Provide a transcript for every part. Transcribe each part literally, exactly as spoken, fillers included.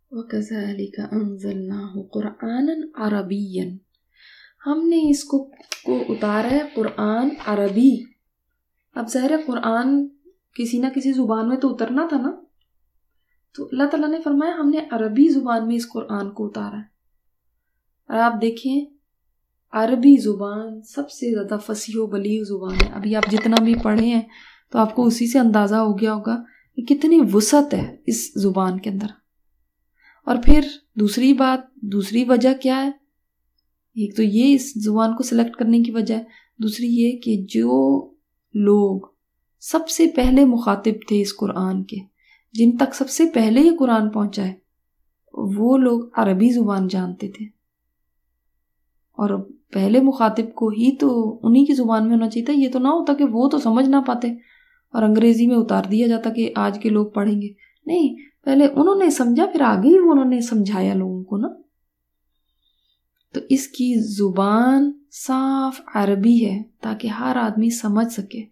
وَكَذَلِكَ أَنزَلْنَاهُ قُرْآنًا عَرَبِيًّا، ہم نے اس کو کو اتارا ہے قرآن عربی. اب ظاہر ہے قرآن کسی نہ کسی زبان میں تو اترنا تھا نا، تو اللہ تعالیٰ نے فرمایا ہم نے عربی زبان میں اس قرآن کو اتارا ہے. اور آپ دیکھیں عربی زبان سب سے زیادہ فصیح و بلیغ زبان ہے. ابھی آپ جتنا بھی پڑھے ہیں تو آپ کو اسی سے اندازہ ہو گیا ہوگا کہ کتنی وسعت ہے اس زبان کے اندر. اور پھر دوسری بات، دوسری وجہ کیا ہے؟ ایک تو یہ اس زبان کو سلیکٹ کرنے کی وجہ ہے، دوسری یہ کہ جو لوگ سب سے پہلے مخاطب تھے اس قرآن کے، جن تک سب سے پہلے یہ قرآن پہنچا ہے، وہ لوگ عربی زبان جانتے تھے. اور پہلے مخاطب کو ہی تو انہی کی زبان میں ہونا چاہیے تھا. یہ تو نہ ہوتا کہ وہ تو سمجھ نہ پاتے اور انگریزی میں اتار دیا جاتا کہ آج کے لوگ پڑھیں گے. نہیں، پہلے انہوں نے سمجھا، پھر آگے ہی انہوں نے سمجھایا لوگوں کو نا. تو اس کی زبان صاف عربی ہے تاکہ ہر آدمی سمجھ سکے.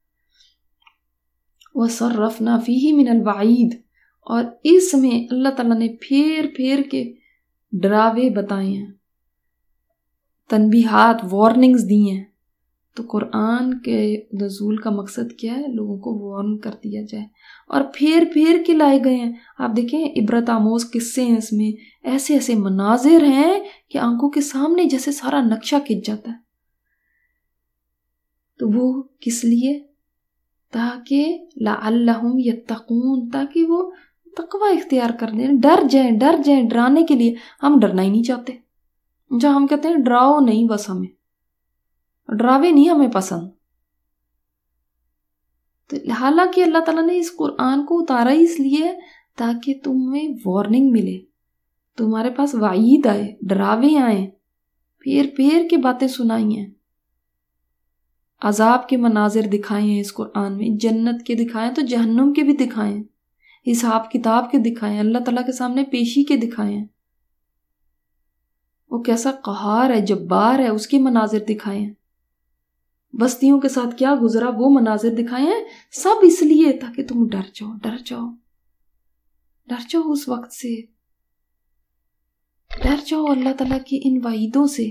وَصَرَّفْنَا فِيهِ مِنَ الْوَعِيدِ، اور اس میں اللہ تعالیٰ نے پھیر پھیر کے ڈراوے بتائے ہیں، تنبیہات، وارننگز دی ہیں. تو قرآن کے نزول کا مقصد کیا ہے؟ لوگوں کو وارن کر دیا جائے. اور پھیر پھیر کے لائے گئے ہیں. آپ دیکھیں عبرت آموز قصے ہیں اس میں، ایسے ایسے مناظر ہیں کہ آنکھوں کے سامنے جیسے سارا نقشہ کھنچ جاتا ہے. تو وہ کس لیے؟ تاکہ لعلہم یتقون، تاکہ وہ تقوی اختیار کر دیں، ڈر جائیں. ڈر جائیں ڈرانے کے لیے. ہم ڈرنا ہی نہیں چاہتے. جہاں ہم کہتے ہیں ڈراؤ نہیں، بس ہمیں ڈراوے نہیں ہمیں پسند. تو حالانکہ اللہ تعالیٰ نے اس قرآن کو اتارا ہی اس لیے تاکہ تمہیں وارننگ ملے، تمہارے پاس وعید آئے، ڈراوے آئیں، پھیر پھیر کے باتیں سنائی ہیں، عذاب کے مناظر دکھائے ہیں اس قرآن میں، جنت کے دکھائیں تو جہنم کے بھی دکھائے ہیں، حساب کتاب کے دکھائے ہیں، اللہ تعالیٰ کے سامنے پیشی کے دکھائے ہیں، وہ کیسا قہار ہے، جبار ہے، اس کے مناظر دکھائے ہیں، بستیوں کے ساتھ کیا گزرا وہ مناظر دکھائے ہیں. سب اس لیے تاکہ تم ڈر جاؤ، ڈر جاؤ ڈر جاؤ اس وقت سے، ڈر جاؤ اللہ تعالیٰ کی ان وعیدوں سے.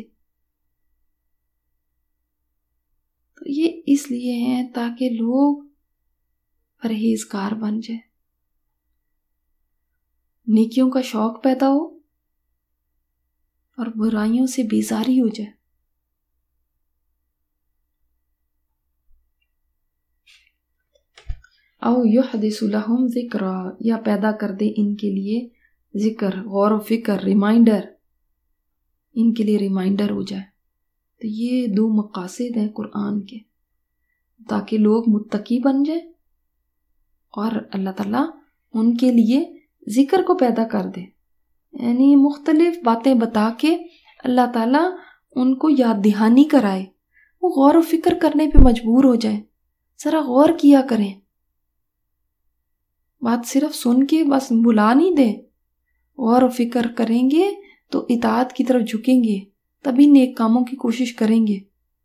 تو یہ اس لیے ہیں تاکہ لوگ پرہیزگار بن جائیں، نیکیوں کا شوق پیدا ہو اور برائیوں سے بیزاری ہو جائے. او یحدث لہم ذکرا، یا پیدا کر دے ان کے لیے ذکر، غور و فکر، ریمائنڈر، ان کے لیے ریمائنڈر ہو جائے. تو یہ دو مقاصد ہیں قرآن کے، تاکہ لوگ متقی بن جائیں اور اللہ تعالیٰ ان کے لیے ذکر کو پیدا کر دے. یعنی مختلف باتیں بتا کے اللہ تعالیٰ ان کو یاد دہانی کرائے، وہ غور و فکر کرنے پہ مجبور ہو جائیں. ذرا غور کیا کریں، بات صرف سن کے بس بھلا نہیں دیں. غور و فکر کریں گے تو اطاعت کی طرف جھکیں گے، تبھی نیک کاموں کی کوشش کریں گے.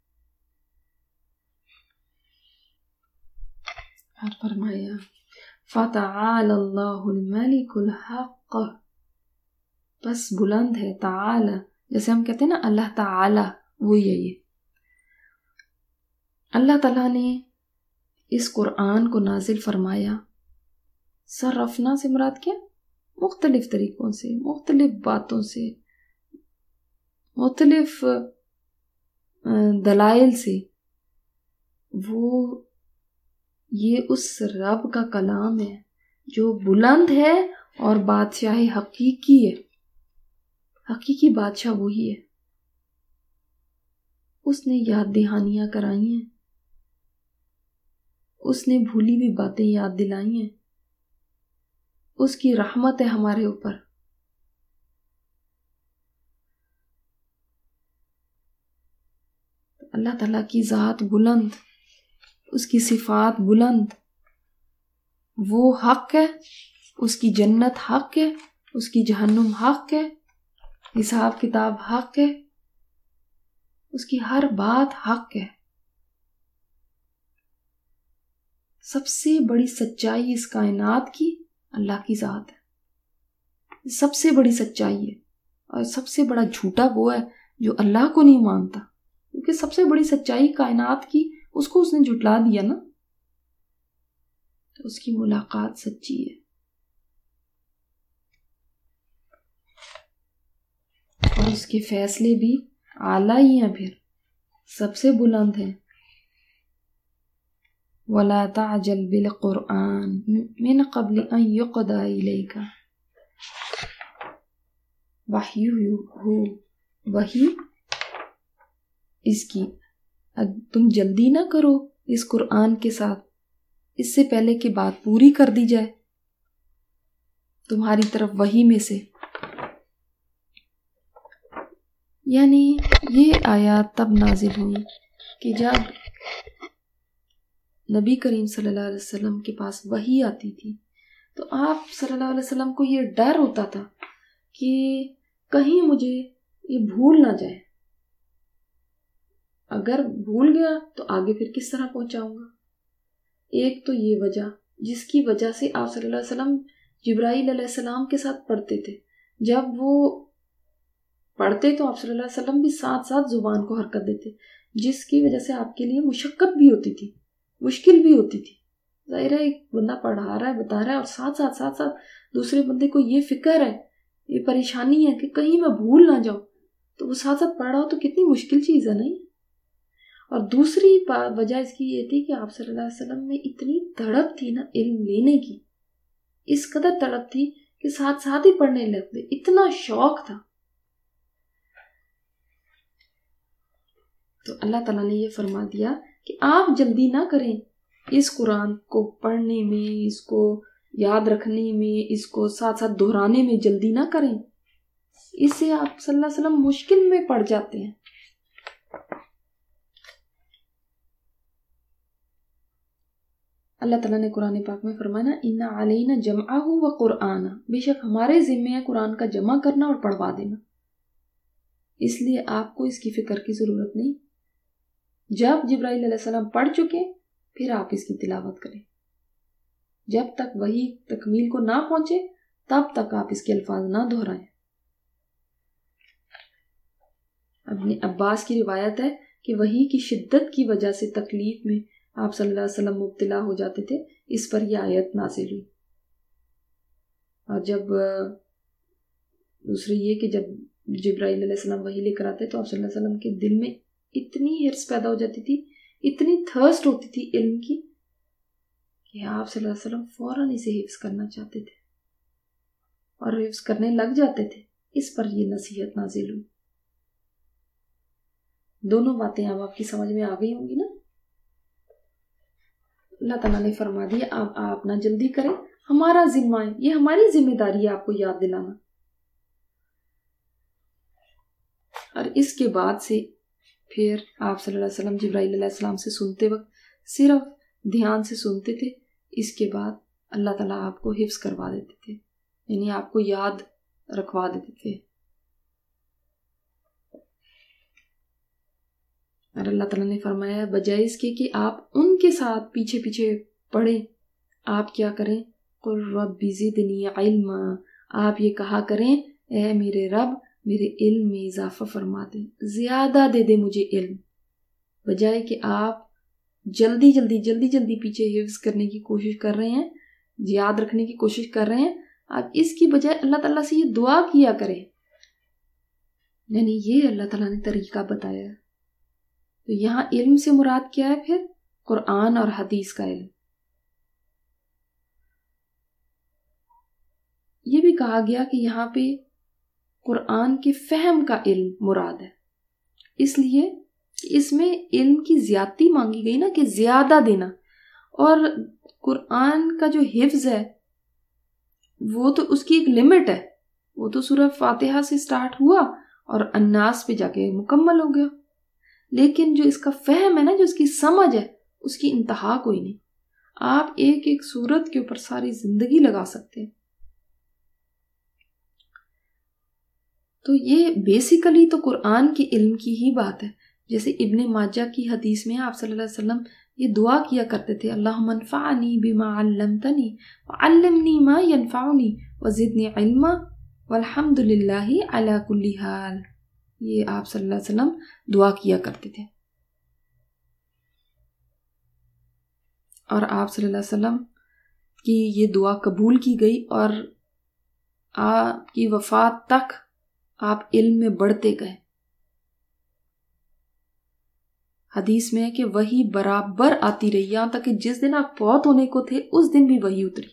اور فرمایا فَتَعَالَ اللَّهُ الْمَلِكُ الْحَقُّ، بس بلند ہے تعالی، جیسے ہم کہتے ہیں نا اللہ تعالی، وہی ہے یہ. اللہ تعالیٰ نے اس قرآن کو نازل فرمایا. صرفنا سے مراد کیا؟ مختلف طریقوں سے، مختلف باتوں سے، مختلف دلائل سے. وہ یہ اس رب کا کلام ہے جو بلند ہے اور بادشاہ حقیقی ہے. حقیقی بادشاہ وہی ہے. اس نے یاد دہانیاں کرائی ہیں، اس نے بھولی بھی باتیں یاد دلائی ہیں. اس کی رحمت ہے ہمارے اوپر. اللہ تعالیٰ کی ذات بلند، اس کی صفات بلند، وہ حق ہے، اس کی جنت حق ہے، اس کی جہنم حق ہے، حساب کتاب حق ہے، اس کی ہر بات حق ہے. سب سے بڑی سچائی اس کائنات کی اللہ کی ذات ہے. سب سے بڑی سچائی ہے، اور سب سے بڑا جھوٹا وہ ہے جو اللہ کو نہیں مانتا، کیونکہ سب سے بڑی سچائی کائنات کی اس کو اس نے جھٹلا دیا نا، تو اس کی ملاقات سچی ہے۔ اور اس کے فیصلے بھی اعلیٰ ہی ہیں، پھر سب سے بلند ہیں۔ وَلَا تَعْجَلْ بِالْقُرْآنِ مِنْ قَبْلِ أَنْ يُقْضَى إِلَيْكَ، وحی ہو وہی اس کی، تم جلدی نہ کرو اس قرآن کے ساتھ اس سے پہلے کہ بات پوری کر دی جائے تمہاری طرف وحی میں سے۔ یعنی یہ آیات تب نازل ہوئی کہ جب نبی کریم صلی اللہ علیہ وسلم کے پاس وحی آتی تھی تو آپ صلی اللہ علیہ وسلم کو یہ ڈر ہوتا تھا کہ کہیں مجھے یہ بھول نہ جائے، اگر بھول گیا تو آگے پھر کس طرح پہنچاؤں گا۔ ایک تو یہ وجہ جس کی وجہ سے آپ صلی اللہ علیہ وسلم جبرائیل علیہ السلام کے ساتھ پڑھتے تھے، جب وہ پڑھتے تو آپ صلی اللہ علیہ وسلم بھی ساتھ ساتھ زبان کو حرکت دیتے، جس کی وجہ سے آپ کے لیے مشقت بھی ہوتی تھی، مشکل بھی ہوتی تھی۔ ظاہر ہے ایک بندہ پڑھا رہا ہے، بتا رہا ہے، اور ساتھ ساتھ ساتھ ساتھ دوسرے بندے کو یہ فکر ہے، یہ پریشانی ہے کہ کہیں میں بھول نہ جاؤں، تو وہ ساتھ ساتھ پڑھ رہا ہو تو کتنی مشکل چیز ہے نہیں۔ اور دوسری وجہ اس کی یہ تھی کہ آپ صلی اللہ علیہ وسلم میں اتنی تڑپ تھی نا علم لینے کی، اس قدر تڑپ تھی کہ ساتھ ساتھ ہی پڑھنے لگتے، اتنا شوق تھا۔ تو اللہ تعالیٰ نے یہ فرما دیا کہ آپ جلدی نہ کریں اس قرآن کو پڑھنے میں، اس کو یاد رکھنے میں، اس کو ساتھ ساتھ دہرانے میں جلدی نہ کریں، اس سے آپ صلی اللہ علیہ وسلم مشکل میں پڑ جاتے ہیں۔ اللہ تعالیٰ نے قرآن پاک میں فرمایا ان علینا جمعہ و قرآن، بے شک ہمارے ذمہ ہے قرآن کا جمع کرنا اور پڑھوا دینا، اس لیے آپ کو اس کی فکر کی ضرورت نہیں۔ جب جبرائیل علیہ السلام پڑھ چکے پھر آپ اس کی تلاوت کریں، جب تک وحی تکمیل کو نہ پہنچے تب تک آپ اس کے الفاظ نہ دہرائیں۔ ابن عباس کی روایت ہے کہ وحی کی شدت کی وجہ سے تکلیف میں آپ صلی اللہ علیہ وسلم مبتلا ہو جاتے تھے، اس پر یہ آیت نازل ہوئی۔ اور جب دوسری یہ کہ جب جبرائیل علیہ السلام وحی لے کر آتے تو آپ صلی اللہ علیہ وسلم کے دل میں اتنی ہرس پیدا ہو جاتی تھی، اتنی تھرسٹ ہوتی تھی علم کی کہ آپ صلی اللہ علیہ وسلم فوراً اسے حفظ کرنا چاہتے تھے اور حفظ کرنے لگ جاتے تھے۔ اس پر یہ نصیحت نازل ہوئی۔ دونوں باتیں اب آپ کی سمجھ میں آ گئی ہوں گی نا۔ اللہ تعالیٰ نے فرما دیا اب آپ نہ جلدی کریں، ہمارا ذمہ ہے، یہ ہماری ذمہ داری ہے آپ کو یاد دلانا۔ اور اس کے بعد سے پھر آپ صلی اللہ علیہ وسلم جبرائیل علیہ السلام سے سنتے وقت صرف دھیان سے سنتے تھے، اس کے بعد اللہ تعالیٰ آپ کو حفظ کروا دیتے تھے، یعنی آپ کو یاد رکھوا دیتے تھے۔ اور اللہ تعالیٰ نے فرمایا بجائے اس کے کہ آپ ان کے ساتھ پیچھے پیچھے پڑھیں، آپ کیا کریں، قُلْ رَبِّ زِدْنِی عِلْمًا، آپ یہ کہا کریں اے میرے رب میرے علم میں اضافہ فرما دے، زیادہ دے دے مجھے علم، بجائے کہ آپ جلدی جلدی جلدی جلدی پیچھے حفظ کرنے کی کوشش کر رہے ہیں، یاد رکھنے کی کوشش کر رہے ہیں، آپ اس کی بجائے اللہ تعالیٰ سے یہ دعا کیا کریں۔ یعنی یہ اللہ تعالیٰ نے طریقہ بتایا۔ تو یہاں علم سے مراد کیا ہے پھر؟ قرآن اور حدیث کا علم۔ یہ بھی کہا گیا کہ یہاں پہ قرآن کے فہم کا علم مراد ہے، اس لیے اس میں علم کی زیادتی مانگی گئی نا، کہ زیادہ دینا۔ اور قرآن کا جو حفظ ہے وہ تو اس کی ایک لمٹ ہے، وہ تو سورہ فاتحہ سے سٹارٹ ہوا اور الناس پہ جا کے مکمل ہو گیا، لیکن جو اس کا فہم ہے نا، جو اس کی سمجھ ہے، اس کی انتہا کوئی نہیں۔ آپ ایک ایک سورت کے اوپر ساری زندگی لگا سکتے ہیں۔ تو یہ بیسیکلی تو قرآن کے علم کی ہی بات ہے۔ جیسے ابن ماجہ کی حدیث میں آپ صلی اللہ علیہ وسلم یہ دعا کیا کرتے تھے، اللہم انفعنی بما علمتنی وعلمنی ما ینفعنی وزدنی علما، والحمد للہ علی کل حال، یہ آپ صلی اللہ علیہ وسلم دعا کیا کرتے تھے. اور آپ صلی اللہ علیہ وسلم کی یہ دعا قبول کی گئی اور آپ کی وفات تک آپ علم میں بڑھتے گئے. حدیث میں ہے کہ وحی برابر آتی رہی یہاں تک کہ جس دن آپ فوت ہونے کو تھے اس دن بھی وحی اتری.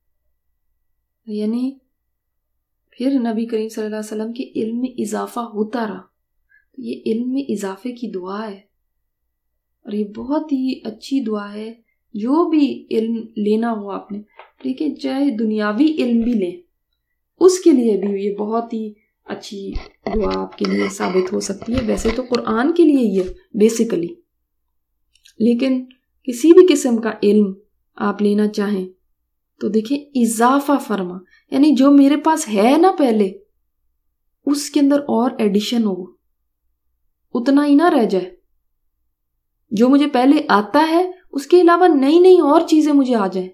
یعنی پھر نبی کریم صلی اللہ علیہ وسلم کے علم میں اضافہ ہوتا رہا. یہ علم میں اضافے کی دعا ہے اور یہ بہت ہی اچھی دعا ہے. جو بھی علم لینا ہو آپ نے، ٹھیک ہے، چاہے دنیاوی علم بھی لیں، اس کے لیے بھی یہ بہت ہی اچھی دعا آپ کے لیے ثابت ہو سکتی ہے. ویسے تو قرآن کے لیے یہ بیسیکلی، لیکن کسی بھی قسم کا علم آپ لینا چاہیں تو دیکھیں اضافہ فرما، یعنی جو میرے پاس ہے نا پہلے اس کے اندر اور ایڈیشن ہو، اتنا ہی نہ رہ جائے. جو مجھے پہلے آتا ہے اس کے علاوہ نئی نئی اور چیزیں مجھے آ جائیں.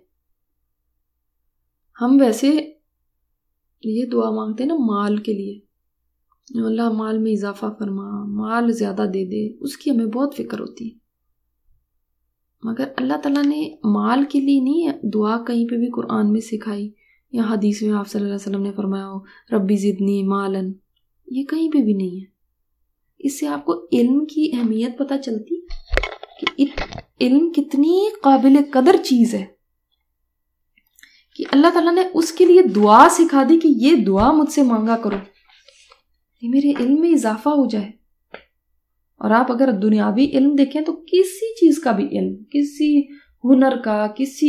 ہم ویسے یہ دعا مانگتے ہیں نا مال کے لیے، اللہ مال میں اضافہ فرما، مال زیادہ دے دے، اس کی ہمیں بہت فکر ہوتی ہے. مگر اللہ تعالیٰ نے مال کے لیے نہیں دعا کہیں پہ بھی قرآن میں سکھائی یا حدیث میں آپ صلی اللہ علیہ وسلم نے فرمایا ہو ربی زدنی مالن، یہ کہیں پہ بھی نہیں ہے. اس سے آپ کو علم کی اہمیت پتہ چلتی کہ علم کتنی قابل قدر چیز ہے کہ اللہ تعالیٰ نے اس کے لیے دعا سکھا دی کہ یہ دعا مجھ سے مانگا کرو، یہ میرے علم میں اضافہ ہو جائے. اور آپ اگر دنیاوی علم دیکھیں تو کسی چیز کا بھی علم، کسی ہنر کا، کسی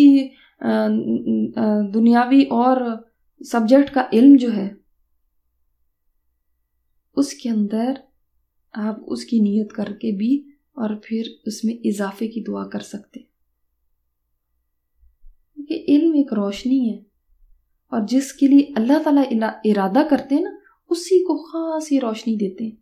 دنیاوی اور سبجیکٹ کا علم جو ہے، اس کے اندر آپ اس کی نیت کر کے بھی اور پھر اس میں اضافے کی دعا کر سکتے. کیونکہ علم ایک روشنی ہے اور جس کے لیے اللہ تعالیٰ ارادہ کرتے ہیں نا اسی کو خاصی روشنی دیتے ہیں،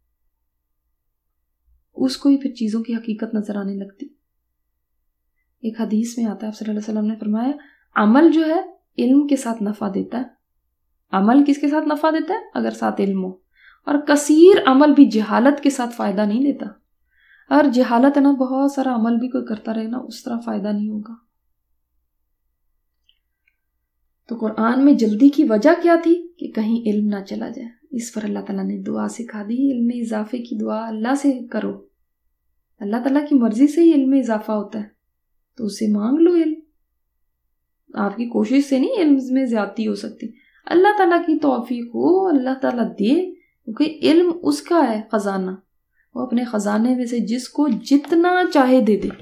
اس کو ہی پھر چیزوں کی حقیقت نظر آنے لگتی. ایک حدیث میں آتا ہے آپ صلی اللہ علیہ وسلم نے فرمایا عمل جو ہے علم کے ساتھ نفع دیتا ہے. عمل کس کے ساتھ نفع دیتا ہے؟ اگر ساتھ علم ہو. اور کثیر عمل بھی جہالت کے ساتھ فائدہ نہیں دیتا. اور جہالت ہے نا، بہت سارا عمل بھی کوئی کرتا رہے نا، اس طرح فائدہ نہیں ہوگا. تو قرآن میں جلدی کی وجہ کیا تھی کہ کہیں علم نہ چلا جائے. اس پر اللہ تعالیٰ نے دعا سکھا دی، علم میں اضافے کی دعا اللہ سے کرو. اللہ تعالیٰ کی مرضی سے ہی علم میں اضافہ ہوتا ہے، تو اسے مانگ لو. علم آپ کی کوشش سے نہیں علم میں زیادتی ہو سکتی. اللہ تعالیٰ کی توفیق ہو، اللہ تعالیٰ دے، کیونکہ علم اس کا ہے خزانہ، وہ اپنے خزانے میں سے جس کو جتنا چاہے دے دے.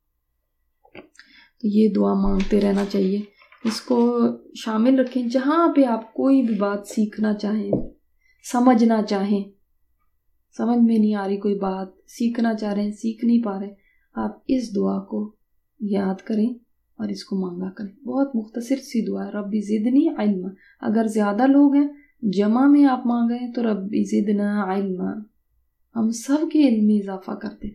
تو یہ دعا مانگتے رہنا چاہیے، اس کو شامل رکھیں. جہاں پہ آپ کوئی بھی بات سیکھنا چاہیں، سمجھنا چاہیں، سمجھ میں نہیں آ رہی کوئی بات، سیکھنا چاہ رہے ہیں، سیکھ نہیں پا رہے، آپ اس دعا کو یاد کریں اور اس کو مانگا کریں. بہت مختصر سی دعا ہے، ربی زدنی علم. اگر زیادہ لوگ ہیں جمع میں آپ مانگیں تو ربی زدنا علم، ہم سب کے علم میں اضافہ کرتے.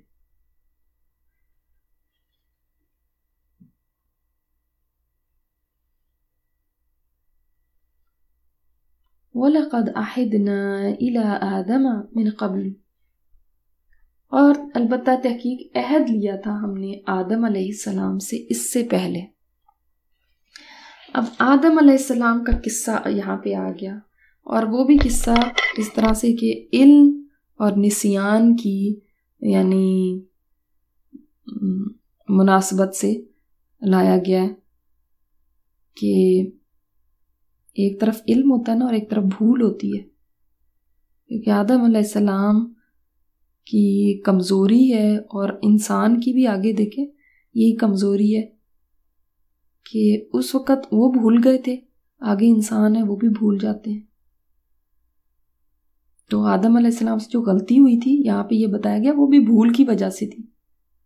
وَلَقَدْ أَحِدْنَا إِلَىٰ آدَمَ مِنْ قَبْلُ، اور البتہ تحقیق عہد لیا تھا ہم نے آدم علیہ السلام سے اس سے پہلے. اب آدم علیہ السلام کا قصہ یہاں پہ آ گیا، اور وہ بھی قصہ اس طرح سے کہ علم اور نسیان کی یعنی مناسبت سے لایا گیا ہے کہ ایک طرف علم ہوتا ہے نا اور ایک طرف بھول ہوتی ہے. کیونکہ آدم علیہ السلام کی کمزوری ہے اور انسان کی بھی آگے دیکھیں یہی کمزوری ہے کہ اس وقت وہ بھول گئے تھے، آگے انسان ہے وہ بھی بھول جاتے ہیں. تو آدم علیہ السلام سے جو غلطی ہوئی تھی یہاں پہ یہ بتایا گیا وہ بھی بھول کی وجہ سے تھی.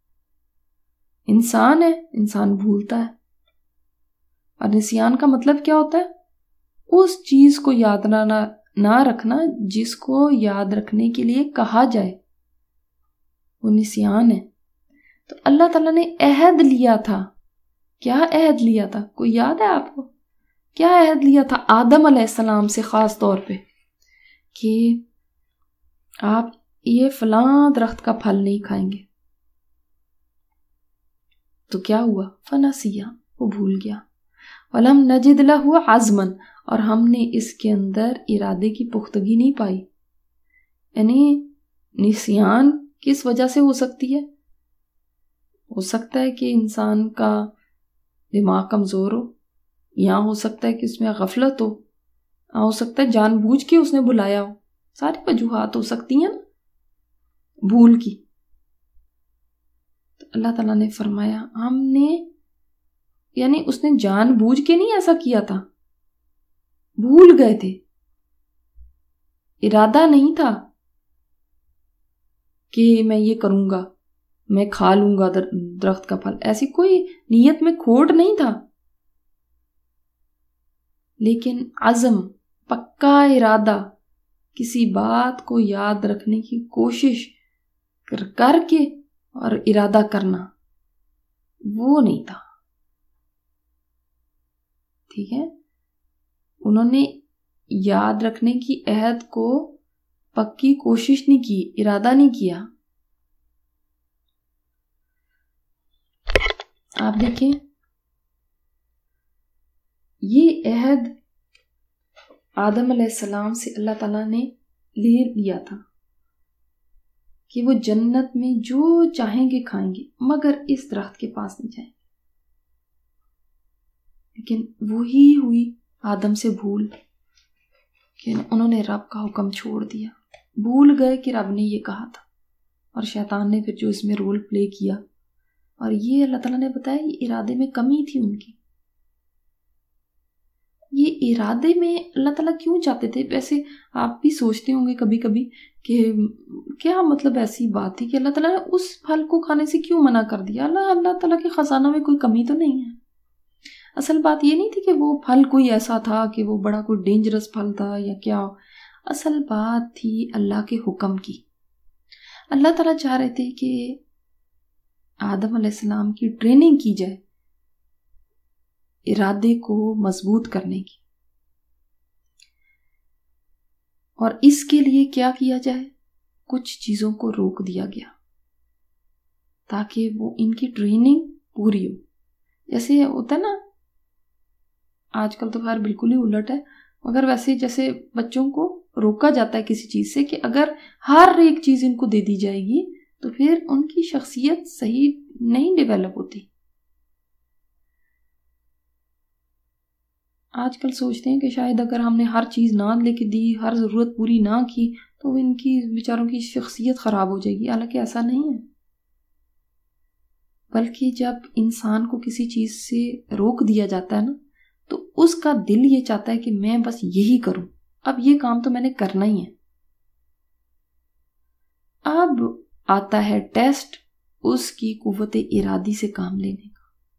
انسان ہے، انسان بھولتا ہے. اور نسیان کا مطلب کیا ہوتا ہے؟ اس چیز کو یاد نہ نہ رکھنا جس کو یاد رکھنے کے لیے کہا جائے، وہ نسیان ہے. تو اللہ تعالیٰ نے عہد لیا تھا. کیا عہد لیا تھا؟ کوئی یاد ہے آپ کو کیا عہد لیا تھا آدم علیہ السلام سے خاص طور پہ کہ آپ یہ فلاں درخت کا پھل نہیں کھائیں گے. تو کیا ہوا؟ فنسیہ، وہ بھول گیا. وَلَمْ نَجِدْ لَهُ عَزْمًا، اور ہم نے اس کے اندر ارادے کی پختگی نہیں پائی. یعنی نسیان کس وجہ سے ہو سکتی ہے؟ ہو سکتا ہے کہ انسان کا دماغ کمزور ہو، یا ہو سکتا ہے کہ اس میں غفلت ہو، یا ہو سکتا ہے جان بوجھ کے اس نے بلایا ہو. ساری وجوہات ہو سکتی ہیں بھول کی. تو اللہ تعالیٰ نے فرمایا ہم نے، یعنی اس نے جان بوجھ کے نہیں ایسا کیا تھا، بھول گئے تھے. ارادہ نہیں تھا کہ میں یہ کروں گا، میں کھا لوں گا درخت کا پھل، ایسی کوئی نیت میں کھوٹ نہیں تھا. لیکن عزم، پکا ارادہ، کسی بات کو یاد رکھنے کی کوشش کر کر کے اور ارادہ کرنا، وہ نہیں تھا. ٹھیک ہے، انہوں نے یاد رکھنے کی عہد کو پکی کوشش نہیں کی، ارادہ نہیں کیا. آپ دیکھیں یہ عہد آدم علیہ السلام سے اللہ تعالیٰ نے لے لیا تھا کہ وہ جنت میں جو چاہیں گے کھائیں گے مگر اس درخت کے پاس نہیں جائیں. لیکن وہی ہوئی آدم سے بھول کہ انہوں نے رب کا حکم چھوڑ دیا، بھول گئے کہ رب نے یہ کہا تھا، اور شیطان نے پھر جو اس میں رول پلے کیا. اور یہ اللہ تعالیٰ نے بتایا یہ ارادے میں کمی تھی ان کی. یہ ارادے میں اللہ تعالیٰ کیوں چاہتے تھے؟ ویسے آپ بھی سوچتے ہوں گے کبھی کبھی کہ کیا مطلب ایسی بات تھی کہ اللہ تعالیٰ نے اس پھل کو کھانے سے کیوں منع کر دیا؟ اللہ اللہ تعالیٰ کے خزانہ میں کوئی کمی تو نہیں ہے. اصل بات یہ نہیں تھی کہ وہ پھل کوئی ایسا تھا کہ وہ بڑا کوئی ڈینجرس پھل تھا یا کیا. اصل بات تھی اللہ کے حکم کی. اللہ تعالیٰ چاہ رہے تھے کہ آدم علیہ السلام کی ٹریننگ کی جائے ارادے کو مضبوط کرنے کی. اور اس کے لیے کیا کیا جائے؟ کچھ چیزوں کو روک دیا گیا تاکہ وہ ان کی ٹریننگ پوری ہو. جیسے ہوتا ہے نا، آج کل تو خیر بالکل ہی الٹ ہے، مگر ویسے جیسے بچوں کو روکا جاتا ہے کسی چیز سے کہ اگر ہر ایک چیز ان کو دے دی جائے گی تو پھر ان کی شخصیت صحیح نہیں ڈیولپ ہوتی. آج کل سوچتے ہیں کہ شاید اگر ہم نے ہر چیز نہ لے کے دی، ہر ضرورت پوری نہ کی تو ان کی بیچاروں کی شخصیت خراب ہو جائے گی. حالانکہ ایسا نہیں ہے، بلکہ جب انسان کو کسی چیز سے روک دیا جاتا ہے نا تو اس کا دل یہ چاہتا ہے کہ میں بس یہی کروں، اب یہ کام تو میں نے کرنا ہی ہے. اب آتا ہے ٹیسٹ اس کی قوت ارادی سے کام لینے کا.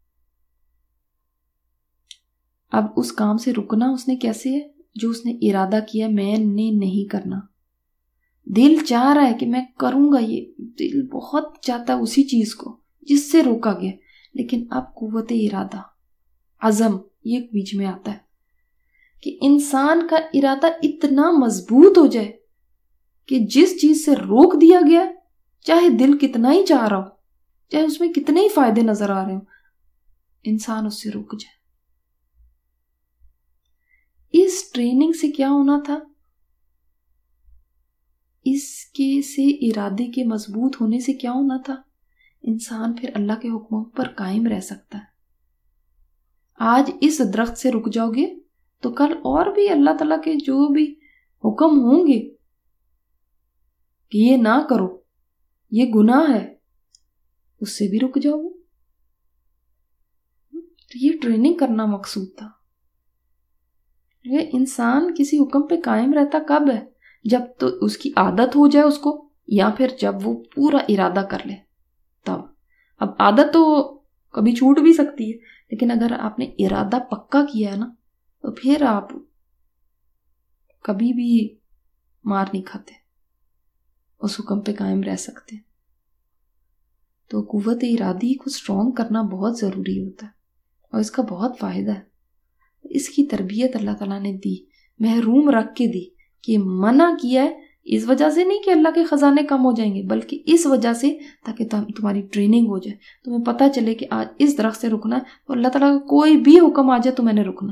اب اس کام سے رکنا اس نے کیسے ہے؟ جو اس نے ارادہ کیا میں نے نہیں کرنا. دل چاہ رہا ہے کہ میں کروں گا، یہ دل بہت چاہتا ہے اسی چیز کو جس سے روکا گیا، لیکن اب قوت ارادہ، عزم، یہ بیچ میں آتا ہے کہ انسان کا ارادہ اتنا مضبوط ہو جائے کہ جس چیز سے روک دیا گیا، چاہے دل کتنا ہی چاہ رہا ہو، چاہے اس میں کتنے ہی فائدے نظر آ رہے ہوں، انسان اس سے رک جائے. اس ٹریننگ سے کیا ہونا تھا؟ اس کے سے ارادے کے مضبوط ہونے سے کیا ہونا تھا؟ انسان پھر اللہ کے حکموں پر قائم رہ سکتا ہے. آج اس درخت سے رک جاؤ گے تو کل اور بھی اللہ تعالیٰ کے جو بھی حکم ہوں گے کہ یہ نہ کرو، یہ گناہ ہے، اس سے بھی رک جاؤ گے. تو یہ ٹریننگ کرنا مقصود تھا. یہ انسان کسی حکم پہ قائم رہتا کب ہے؟ جب تو اس کی عادت ہو جائے اس کو، یا پھر جب وہ پورا ارادہ کر لے تب. اب عادت تو کبھی چھوٹ بھی سکتی ہے، لیکن اگر آپ نے ارادہ پکا کیا ہے نا تو پھر آپ کبھی بھی مار نہیں کھاتے، اس حکم پہ قائم رہ سکتے. تو قوت ارادی کو سٹرونگ کرنا بہت ضروری ہوتا ہے اور اس کا بہت فائدہ ہے. اس کی تربیت اللہ تعالیٰ نے دی، محروم رکھ کے دی، کہ منع کیا ہے اس وجہ سے نہیں کہ اللہ کے خزانے کم ہو جائیں گے، بلکہ اس وجہ سے تاکہ تمہاری ٹریننگ ہو جائے، تمہیں پتہ چلے کہ آج اس درخت سے رکنا ہے تو اللہ تعالیٰ کا کوئی بھی حکم آ جائے تو میں نے رکنا۔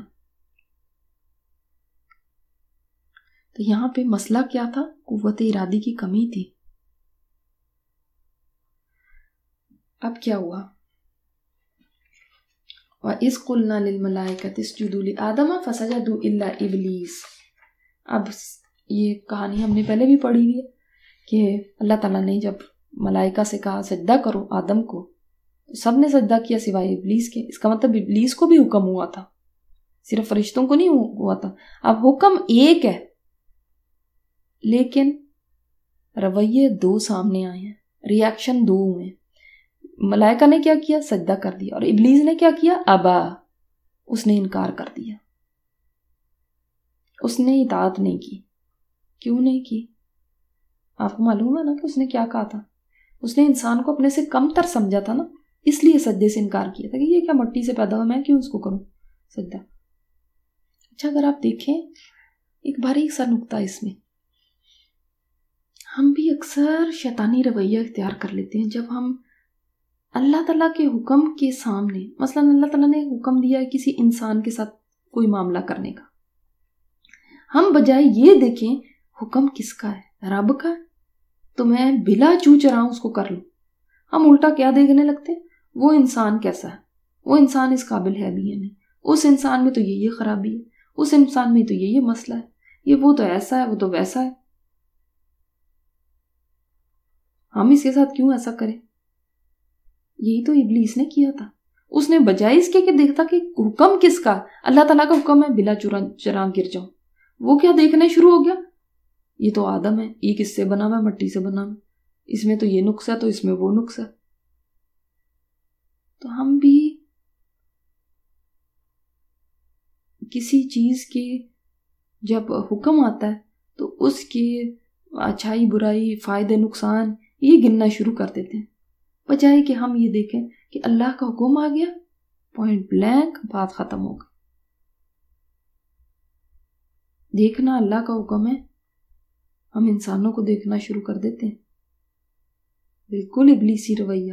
تو یہاں پہ مسئلہ کیا تھا؟ قوت ارادی کی کمی تھی۔ اب کیا ہوا؟ وَإِذْ قُلْنَا لِلْمَلَائِكَةِ اسْجُدُوا لِآدَمَ فَسَجَدُوا إِلَّا إِبْلِيسَ۔ اب یہ کہانی ہم نے پہلے بھی پڑھی ہوئی ہے کہ اللہ تعالیٰ نے جب ملائکہ سے کہا سجدہ کرو آدم کو، سب نے سجدہ کیا سوائے ابلیس کے۔ اس کا مطلب ابلیس کو بھی حکم ہوا تھا، صرف فرشتوں کو نہیں ہوا تھا۔ اب حکم ایک ہے لیکن رویے دو سامنے آئے ہیں، ریاکشن دو ہوئے۔ ملائکہ نے کیا کیا؟ سجدہ کر دیا، اور ابلیس نے کیا کیا؟ ابا، اس نے انکار کر دیا، اس نے اطاعت نہیں کی۔ کیوں نہیں کی؟ آپ کو معلوم ہے نا کہ اس نے کیا کہا تھا؟ اس نے انسان کو اپنے سے کم تر سمجھا تھا نا، اس لیے سجدے سے انکار کیا تھا کہ یہ کیا مٹی سے پیدا ہوا، میں کیوں اس کو کروں سجدہ۔ اچھا اگر آپ دیکھیں ایک باریک سا نکتہ اس میں، ہم بھی اکثر شیطانی رویہ اختیار کر لیتے ہیں جب ہم اللہ تعالیٰ کے حکم کے سامنے، مثلا اللہ تعالیٰ نے حکم دیا ہے کسی انسان کے ساتھ کوئی معاملہ کرنے کا، ہم بجائے یہ دیکھیں حکم کس کا ہے، رب کا ہے، تو میں بلا چو چراؤں اس کو کر لوں، ہم الٹا کیا دیکھنے لگتے ہیں؟ وہ انسان کیسا ہے، وہ انسان اس قابل ہے بھی یا نہیں، اس انسان میں تو یہ یہ خرابی ہے، اس انسان میں تو یہ یہ مسئلہ ہے، یہ وہ تو ایسا ہے، وہ تو ویسا ہے، ہم اس کے ساتھ کیوں ایسا کریں؟ یہی تو ابلیس نے کیا تھا۔ اس نے بجائے اس کے کہ دیکھتا کہ حکم کس کا، اللہ تعالیٰ کا حکم ہے بلا چراغ گر جاؤں، وہ کیا دیکھنے شروع ہو گیا؟ یہ تو آدم ہے، یہ کس سے بنا ہوا ہے؟ مٹی سے بنا ہوا، اس میں تو یہ نقص ہے تو اس میں وہ نقص ہے۔ تو ہم بھی کسی چیز کے جب حکم آتا ہے تو اس کے اچھائی برائی فائدے نقصان یہ گننا شروع کر دیتے ہیں، بجائے کہ ہم یہ دیکھیں کہ اللہ کا حکم آ گیا، پوائنٹ بلینک بات ختم ہو گئی۔ دیکھنا اللہ کا حکم ہے، ہم انسانوں کو دیکھنا شروع کر دیتے ہیں، بالکل ابلیسی رویہ۔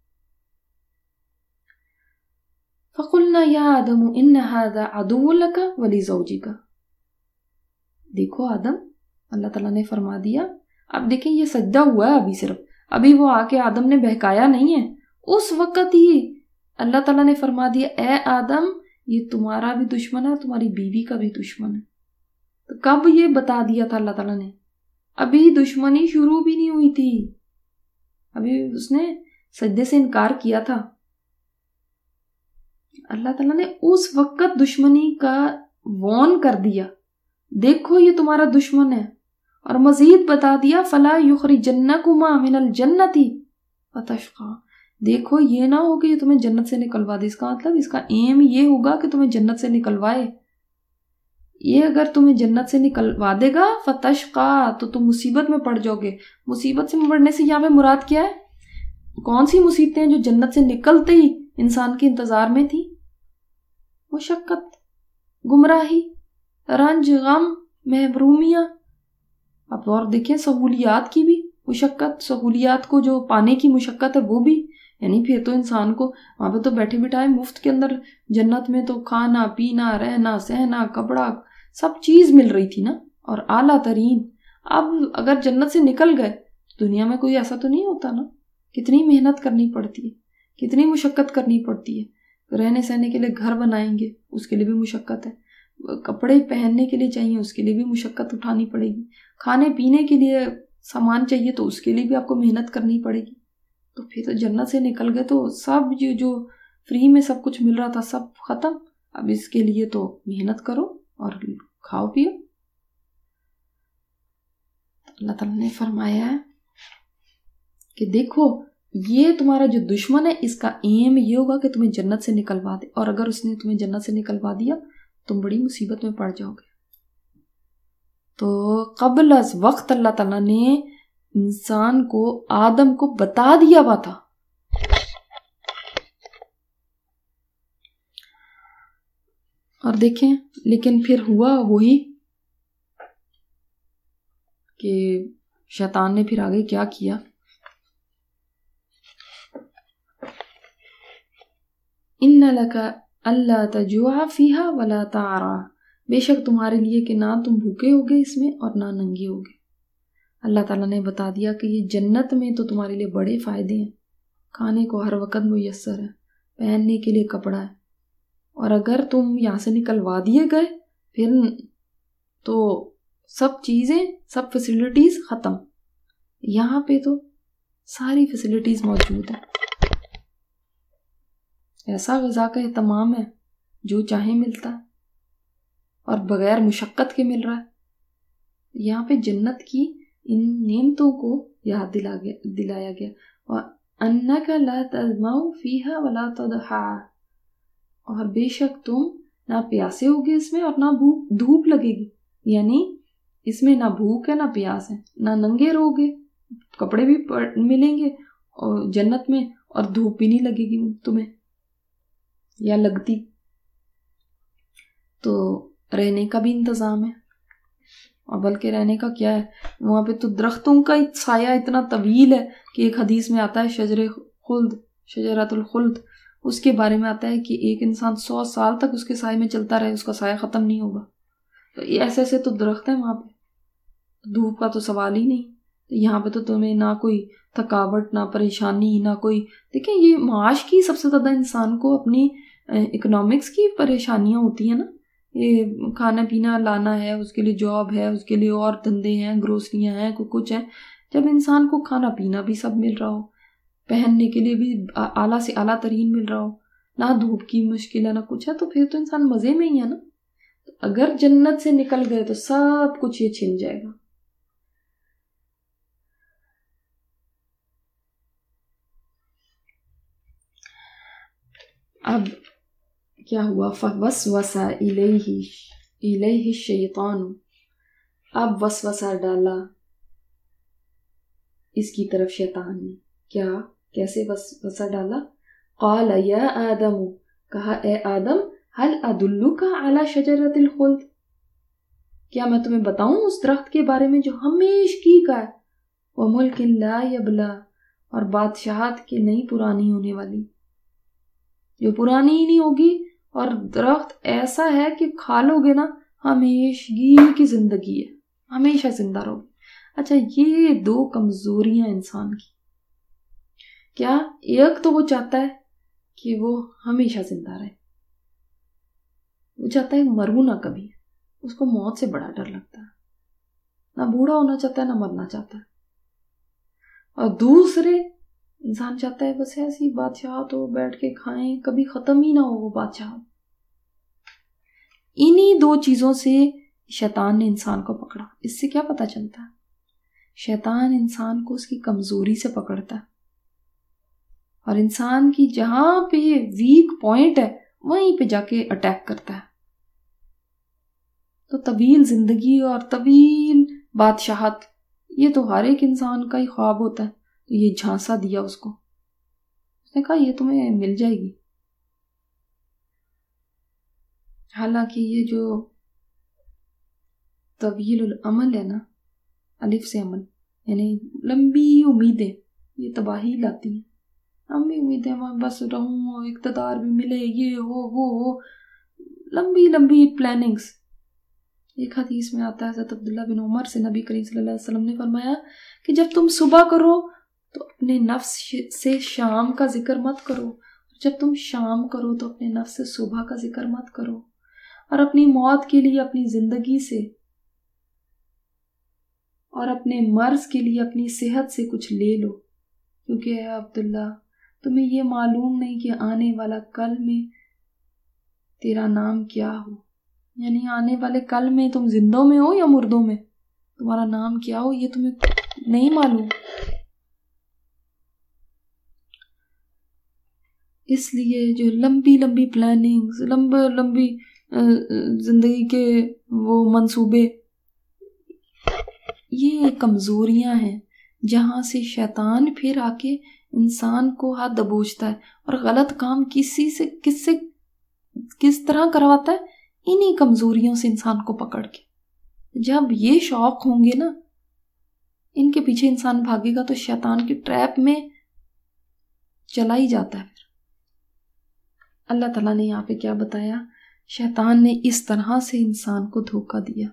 فَقُلْنَا يَا آدَمُ إِنَّ هَذَا عَدُوٌّ لَكَ وَلِزَوْجِكَ۔ دیکھو آدم، اللہ تعالیٰ نے فرما دیا، اب دیکھیں یہ سجدہ ہوا ہے ابھی، صرف ابھی وہ آ کے آدم نے بہکایا نہیں ہے، اس وقت ہی اللہ تعالیٰ نے فرما دیا اے آدم یہ تمہارا بھی دشمن ہے اور تمہاری بیوی کا بھی دشمن ہے۔ تو کب یہ بتا دیا تھا اللہ تعالیٰ نے؟ ابھی دشمنی شروع بھی نہیں ہوئی تھی، ابھی اس نے سجدے سے انکار کیا تھا۔ اللہ تعالیٰ نے اس وقت دشمنی کا وارن کر دیا، دیکھو یہ تمہارا دشمن ہے، اور مزید بتا دیا فَلَا يُخْرِجَنَّكُمَا مِنَ الْجَنَّةِ فَتَشْقَىٰ، دیکھو یہ نہ ہو کہ یہ تمہیں جنت سے نکلوا دے۔ اس کا مطلب اس کا ایم یہ ہوگا کہ تمہیں جنت سے نکلوائے، یہ اگر تمہیں جنت سے نکلوا دے گا فَتَشْقَىٰ تو تم مصیبت میں پڑ جاؤ گے۔ مصیبت سے پڑنے سے یہاں پہ مراد کیا ہے؟ کون سی مصیبتیں جو جنت سے نکلتے ہی انسان کے انتظار میں تھی؟ مشقت، گمراہی، رنج، غم، محرومیاں۔ اب اور دیکھیں سہولیات کی بھی مشقت، سہولیات کو جو پانے کی مشقت ہے وہ بھی، یعنی پھر تو انسان کو وہاں پہ تو بیٹھے بٹھائے مفت کے اندر جنت میں تو کھانا پینا رہنا سہنا کپڑا سب چیز مل رہی تھی نا، اور اعلیٰ ترین۔ اب اگر جنت سے نکل گئے، دنیا میں کوئی ایسا تو نہیں ہوتا نا، کتنی محنت کرنی پڑتی ہے، کتنی مشقت کرنی پڑتی ہے، رہنے سہنے کے لیے گھر بنائیں گے اس کے لیے بھی مشقت ہے، کپڑے پہننے کے لیے چاہیے اس کے لیے بھی مشقت اٹھانی پڑے گی، کھانے پینے کے لیے سامان چاہیے تو اس کے لیے بھی آپ کو محنت کرنی پڑے گی۔ تو پھر تو جنت سے نکل گئے تو سب جو جو فری میں سب کچھ مل رہا تھا سب ختم، اب اس کے لیے تو محنت کرو اور کھاؤ پیو۔ اللہ تعالیٰ نے فرمایا ہے کہ دیکھو یہ تمہارا جو دشمن ہے اس کا ایم یہ ہوگا کہ تمہیں جنت سے نکلوا دے، اور اگر اس نے تمہیں جنت سے نکلوا دیا تم بڑی مصیبت میں پڑ جاؤ گے۔ تو قبل از وقت اللہ تعالیٰ نے انسان کو آدم کو بتا دیا ہوا تھا۔ اور دیکھیں لیکن پھر ہوا وہی کہ شیطان نے پھر آگے کیا کیا. ان لک الا تجوع فیہا ولا تعرا، بے شک تمہارے لیے کہ نہ تم بھوکے ہوگے اس میں اور نہ ننگے ہوگے. اللہ تعالیٰ نے بتا دیا کہ یہ جنت میں تو تمہارے لیے بڑے فائدے ہیں، کھانے کو ہر وقت میسر ہے، پہننے کے لیے کپڑا ہے، اور اگر تم یہاں سے نکلوا دیے گئے پھر تو سب چیزیں سب فیسلٹیز ختم. یہاں پہ تو ساری فیسلٹیز موجود ہیں، ایسا غذا کا اہتمام ہے جو چاہے ملتا ہے اور بغیر مشقت کے مل رہا ہے. یہاں پہ جنت کی ان نعمتوں کو یاد دلا گیا دلایا گیا. وَأَنَّكَ لَا تَظْمَأُ فِيهَا وَلَا تَضْحَىٰ، اور بے شک تم نہ پیاسے ہوگے اس میں اور نہ بھوک دھوپ لگے گی. یعنی اس میں نہ بھوک ہے نہ پیاس ہے، نہ ننگے رہو گے، کپڑے بھی ملیں گے اور جنت میں، اور دھوپ بھی نہیں لگے گی تمہیں یا لگتی. تو رہنے کا بھی انتظام ہے، اور بلکہ رہنے کا کیا ہے، وہاں پہ تو درختوں کا سایہ اتنا طویل ہے کہ ایک حدیث میں آتا ہے شجر خلد، شجرۃ الخلد، اس کے بارے میں آتا ہے کہ ایک انسان سو سال تک اس کے سائے میں چلتا رہے، اس کا سایہ ختم نہیں ہوگا. تو ایسے ایسے تو درخت ہیں وہاں پہ، دھوپ کا تو سوال ہی نہیں. یہاں پہ تو تمہیں نہ کوئی تھکاوٹ، نہ پریشانی، نہ کوئی، دیکھیں یہ معاش کی سب سے زیادہ انسان کو اپنی اکنامکس کی پریشانیاں ہوتی ہیں نا، یہ کھانا پینا لانا ہے، اس کے لیے جاب ہے، اس کے لیے اور دھندے ہیں، گروسریاں ہیں، کچھ ہیں. جب انسان کو کھانا پینا بھی سب مل رہا ہو، پہننے کے لیے بھی اعلیٰ سے اعلیٰ ترین مل رہا ہو، نہ دھوپ کی مشکل ہے نہ کچھ ہے، تو پھر تو انسان مزے میں ہی ہے نا. اگر جنت سے نکل گئے تو سب کچھ یہ چھن جائے گا. اب کیا ہوا؟ فوسوس الیہ الیہ الشیطان، اب وسوسہ ڈالا اس کی طرف شیطان نے. کیا؟ کیسے وسوسہ ڈالا؟ قال یا آدم، کہا اے آدم، هل ادلک علی شجرۃ الخلد، کیا میں تمہیں بتاؤں اس درخت کے بارے میں جو ہمیشگی کا ہے، وملک لا یبلا، اور بادشاہت کی نہیں پرانی ہونے والی، جو پرانی ہی نہیں ہوگی، اور درخت ایسا ہے کہ کھا لو گے نا ہمیشگی کی زندگی ہے، ہمیشہ زندہ رہو گے. اچھا، یہ دو کمزوریاں انسان کی. کیا؟ ایک تو وہ چاہتا ہے کہ وہ ہمیشہ زندہ رہے، وہ چاہتا ہے مروں نہ کبھی، اس کو موت سے بڑا ڈر لگتا ہے، نہ بوڑھا ہونا چاہتا ہے نہ مرنا چاہتا ہے. اور دوسرے انسان چاہتا ہے بس ایسی بادشاہت ہو، بیٹھ کے کھائیں، کبھی ختم ہی نہ ہو وہ بادشاہت. انہی دو چیزوں سے شیطان نے انسان کو پکڑا. اس سے کیا پتہ چلتا ہے؟ شیطان انسان کو اس کی کمزوری سے پکڑتا ہے، اور انسان کی جہاں پہ ویک پوائنٹ ہے وہیں پہ جا کے اٹیک کرتا ہے. تو طویل زندگی اور طویل بادشاہت یہ تو ہر ایک انسان کا ہی خواب ہوتا ہے. تو یہ جھانسا دیا اس کو، اس نے کہا یہ تمہیں مل جائے گی. حالانکہ یہ جو طویل العمل ہے نا، الف سے عمل یعنی لمبی امیدیں، یہ تباہی لاتی ہیں. لمبی امیدیں، میں بس رہوں، اقتدار بھی ملے، یہ ہو وہ ہو، لمبی لمبی پلاننگز. ایک حدیث میں آتا ہے حضرت عبداللہ بن عمر سے نبی کریم صلی اللہ علیہ وسلم نے فرمایا کہ جب تم صبح کرو تو اپنے نفس سے شام کا ذکر مت کرو، جب تم شام کرو تو اپنے نفس سے صبح کا ذکر مت کرو، اور اپنی موت کے لیے اپنی زندگی سے اور اپنے مرض کے لیے اپنی صحت سے کچھ لے لو، کیونکہ اے عبداللہ تمہیں یہ معلوم نہیں کہ آنے والا کل میں تیرا نام کیا ہو. یعنی آنے والے کل میں تم زندوں میں ہو یا مردوں میں، تمہارا نام کیا ہو یہ تمہیں نہیں معلوم. اس لیے جو لمبی لمبی پلاننگز، لمبی لمبی زندگی کے وہ منصوبے، یہ کمزوریاں ہیں جہاں سے شیطان پھر آ کے انسان کو ہاتھ دبوچتا ہے اور غلط کام کسی سے کس سے کس طرح کرواتا ہے انہی کمزوریوں سے انسان کو پکڑ کے. جب یہ شوق ہوں گے نا، ان کے پیچھے انسان بھاگے گا تو شیطان کی ٹریپ میں چلا ہی جاتا ہے. پھر اللہ تعالیٰ نے یہاں پہ کیا بتایا؟ شیطان نے اس طرح سے انسان کو دھوکہ دیا.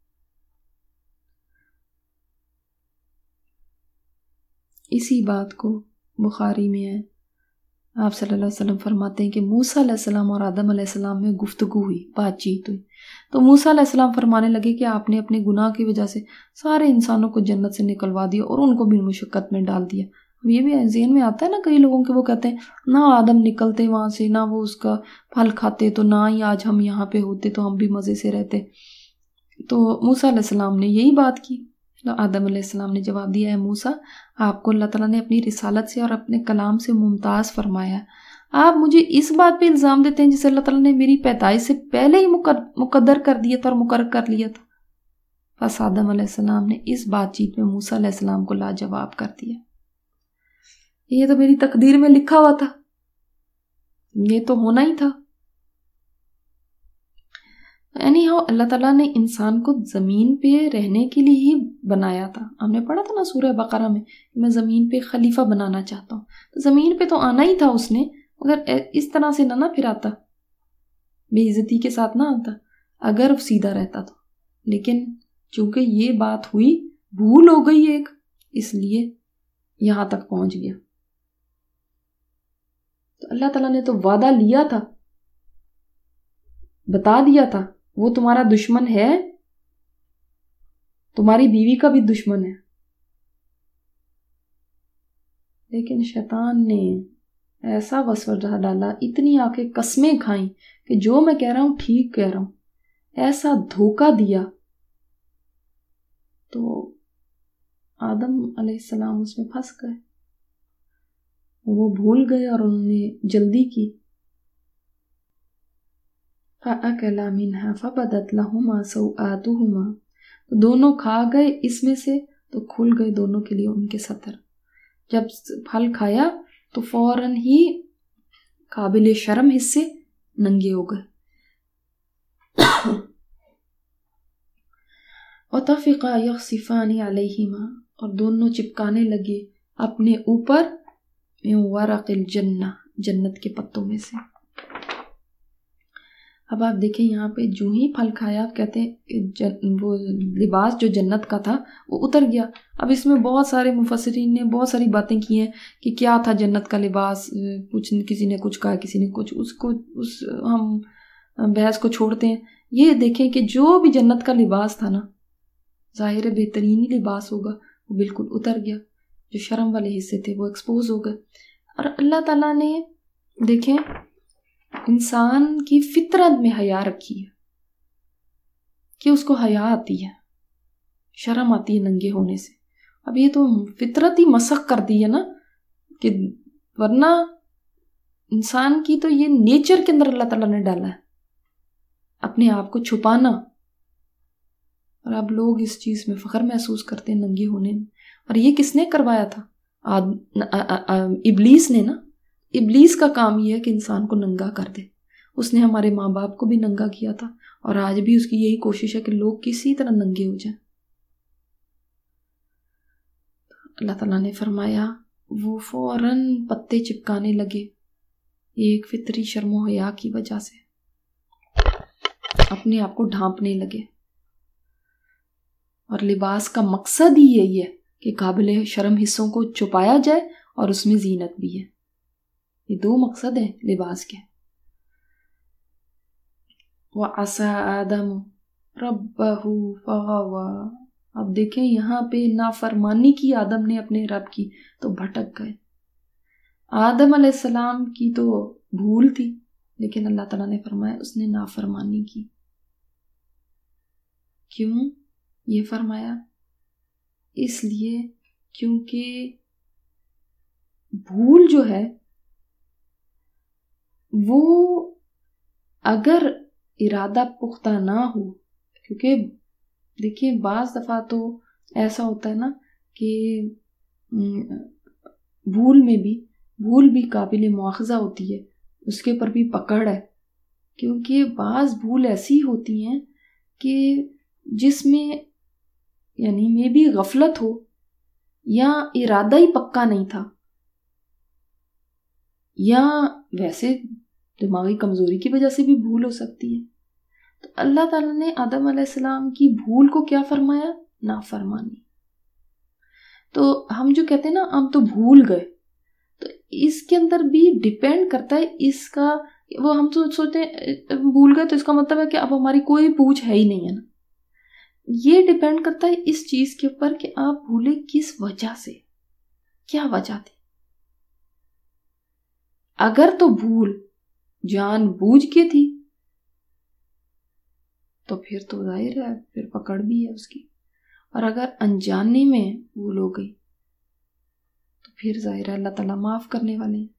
اسی بات کو بخاری میں ہے، آپ صلی اللہ علیہ وسلم فرماتے ہیں کہ موسیٰ علیہ السلام اور آدم علیہ السلام میں گفتگو ہوئی، بات چیت ہوئی. تو موسیٰ علیہ السلام فرمانے لگے کہ آپ نے اپنے گناہ کی وجہ سے سارے انسانوں کو جنت سے نکلوا دیا اور ان کو بھی مشقت میں ڈال دیا. یہ بھی ذہن میں آتا ہے نا کئی لوگوں کے، وہ کہتے ہیں نہ آدم نکلتے وہاں سے، نہ وہ اس کا پھل کھاتے تو نہ ہی آج ہم یہاں پہ ہوتے تو ہم بھی مزے سے رہتے. تو موسیٰ علیہ السلام نے یہی بات کی. تو آدم علیہ السلام نے جواب دیا، ہے موسیٰ، آپ کو اللہ تعالیٰ نے اپنی رسالت سے اور اپنے کلام سے ممتاز فرمایا. آپ مجھے اس بات پہ الزام دیتے ہیں جسے اللہ تعالیٰ نے میری پیدائش سے پہلے ہی مقدر کر دیا تھا اور مقرر کر لیا تھا. بس آدم علیہ السلام نے اس بات چیت میں موسیٰ علیہ السلام کو لاجواب کر دیا. یہ تو میری تقدیر میں لکھا ہوا تھا، یہ تو ہونا ہی تھا. یعنی ہاں اللہ تعالیٰ نے انسان کو زمین پہ رہنے کے لیے ہی بنایا تھا. ہم نے پڑھا تھا نا سورہ بقرہ میں کہ میں زمین پہ خلیفہ بنانا چاہتا ہوں. تو زمین پہ تو آنا ہی تھا اس نے، مگر اس طرح سے نہ نہ پھر آتا، بے عزتی کے ساتھ نہ آتا اگر سیدھا رہتا تو. لیکن چونکہ یہ بات ہوئی، بھول ہو گئی ایک، اس لیے یہاں تک پہنچ گیا. تو اللہ تعالیٰ نے تو وعدہ لیا تھا، بتا دیا تھا وہ تمہارا دشمن ہے، تمہاری بیوی کا بھی دشمن ہے. لیکن شیطان نے ایسا وسوسہ ڈالا، اتنی آ کے قسمیں کھائیں کہ جو میں کہہ رہا ہوں ٹھیک کہہ رہا ہوں، ایسا دھوکہ دیا. تو آدم علیہ السلام اس میں پھنس گئے، وہ بھول گئے اور انہوں نے جلدی کی. فَأَكَلَا مِنْهَا فَبَدَتْ لَهُمَا سَوْآتُهُمَا، دونوں کھا گئے اس میں سے تو کھل گئے دونوں کے لیے ان کے ستر. جب پھل کھایا تو فوراً ہی قابل شرم حصے ننگے ہو گئے. وَطَفِقَا يَخْصِفَانِ عَلَيْهِمَا، اور دونوں چپکانے لگے اپنے اوپر مِن وَرَقِ الْجَنَّةِ، جنت کے پتوں میں سے. اب آپ دیکھیں یہاں پہ جو ہی پھل کھایا، آپ کہتے ہیں وہ لباس جو جنت کا تھا وہ اتر گیا. اب اس میں بہت سارے مفسرین نے بہت ساری باتیں کی ہیں کہ کیا تھا جنت کا لباس، کچھ کسی نے کچھ کہا، کسی نے کچھ. اس کو اس ہم بحث کو چھوڑتے ہیں. یہ دیکھیں کہ جو بھی جنت کا لباس تھا نا، ظاہر بہترین ہی لباس ہوگا، وہ بالکل اتر گیا. جو شرم والے حصے تھے وہ ایکسپوز ہو گئے. اور اللہ تعالیٰ نے دیکھیں انسان کی فطرت میں حیا رکھی ہے کہ اس کو حیا آتی ہے، شرم آتی ہے ننگے ہونے سے. اب یہ تو فطرت ہی مسخ کر دی ہے نا، کہ ورنہ انسان کی تو یہ نیچر کے اندر اللہ تعالیٰ نے ڈالا ہے اپنے آپ کو چھپانا. اور اب لوگ اس چیز میں فخر محسوس کرتے ہیں ننگے ہونے میں. اور یہ کس نے کروایا تھا؟ ابلیس نے نا. ابلیس کا کام یہ ہے کہ انسان کو ننگا کر دے. اس نے ہمارے ماں باپ کو بھی ننگا کیا تھا، اور آج بھی اس کی یہی کوشش ہے کہ لوگ کسی طرح ننگے ہو جائیں. اللہ تعالیٰ نے فرمایا وہ فوراً پتے چپکانے لگے، ایک فطری شرم و حیا کی وجہ سے اپنے آپ کو ڈھانپنے لگے. اور لباس کا مقصد ہی یہی ہے کہ قابل شرم حصوں کو چھپایا جائے اور اس میں زینت بھی ہے. یہ دو مقصد ہیں لباس کے. وَعَصَىٰ آدَمُ رَبَّهُ فَغَوَىٰ، اب دیکھیں یہاں پہ نافرمانی کی آدم نے اپنے رب کی تو بھٹک گئے. آدم علیہ السلام کی تو بھول تھی، لیکن اللہ تعالیٰ نے فرمایا اس نے نافرمانی کی. کیوں یہ فرمایا؟ اس لیے کیونکہ بھول جو ہے وہ اگر ارادہ پختہ نہ ہو، کیونکہ دیکھیں بعض دفعہ تو ایسا ہوتا ہے نا کہ بھول میں بھی بھول بھی قابل مواخذہ ہوتی ہے، اس کے پر بھی پکڑ ہے. کیونکہ بعض بھول ایسی ہوتی ہیں کہ جس میں یعنی میں بھی غفلت ہو یا ارادہ ہی پکا نہیں تھا یا ویسے دماغی کمزوری کی وجہ سے بھی بھول ہو سکتی ہے. تو اللہ تعالیٰ نے آدم علیہ السلام کی بھول کو کیا فرمایا؟ نافرمانی. تو ہم جو کہتے ہیں نا ہم تو بھول گئے، تو اس کے اندر بھی ڈیپینڈ کرتا ہے اس کا، وہ ہم تو سوچتے ہیں بھول گئے تو اس کا مطلب ہے کہ اب ہماری کوئی پوچھ ہے ہی نہیں ہے نا. یہ ڈیپینڈ کرتا ہے اس چیز کے اوپر کہ آپ بھولے کس وجہ سے، کیا وجہ تھی. اگر تو بھول جان بوجھ کے تھی تو پھر تو ظاہر ہے پھر پکڑ بھی ہے اس کی، اور اگر انجانے میں بھول ہو گئی تو پھر ظاہر ہے اللہ تعالیٰ معاف کرنے والے ہیں.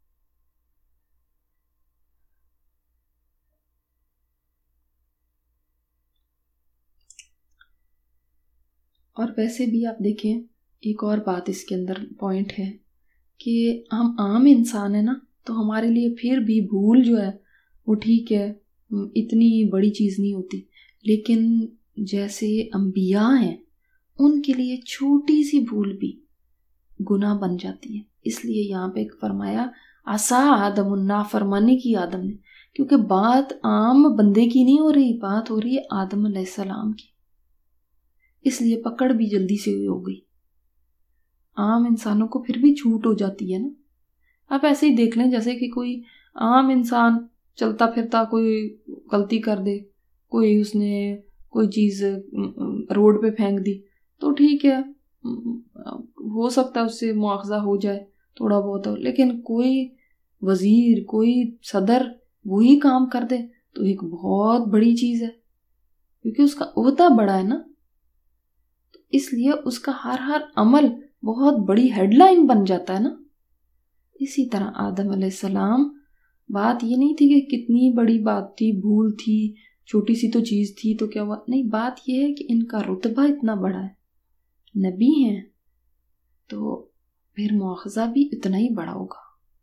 اور ویسے بھی آپ دیکھیں ایک اور بات اس کے اندر پوائنٹ ہے کہ ہم عام انسان ہیں نا، تو ہمارے لیے پھر بھی بھول جو ہے وہ ٹھیک ہے، اتنی بڑی چیز نہیں ہوتی. لیکن جیسے انبیاء ہیں ان کے لیے چھوٹی سی بھول بھی گناہ بن جاتی ہے. اس لیے یہاں پہ ایک فرمایا عصا آدم، نافرمانی کی آدم نے، کیونکہ بات عام بندے کی نہیں ہو رہی، بات ہو رہی ہے آدم علیہ السلام کی، اس لیے پکڑ بھی جلدی سے ہو گئی. عام انسانوں کو پھر بھی چھوٹ ہو جاتی ہے نا. آپ ایسے ہی دیکھ لیں جیسے کہ کوئی عام انسان چلتا پھرتا کوئی غلطی کر دے، کوئی اس نے کوئی چیز روڈ پہ پھینک دی تو ٹھیک ہے، ہو سکتا ہے اس سے مواخذہ ہو جائے تھوڑا بہت، لیکن کوئی وزیر کوئی صدر وہی کام کر دے تو ایک بہت بڑی چیز ہے، کیونکہ اس کا عہدہ بڑا ہے نا. اس لیے اس کا ہر ہر عمل بہت بڑی ہیڈ لائن بن جاتا ہے نا. اسی طرح آدم علیہ السلام، بات یہ نہیں تھی کہ کتنی بڑی بات تھی، بھول تھی، چھوٹی سی تو چیز تھی تو کیا ہوا، نہیں، بات یہ ہے کہ ان کا رتبہ اتنا بڑا ہے، نبی ہیں، تو پھر مواخذہ بھی اتنا ہی بڑا ہوگا.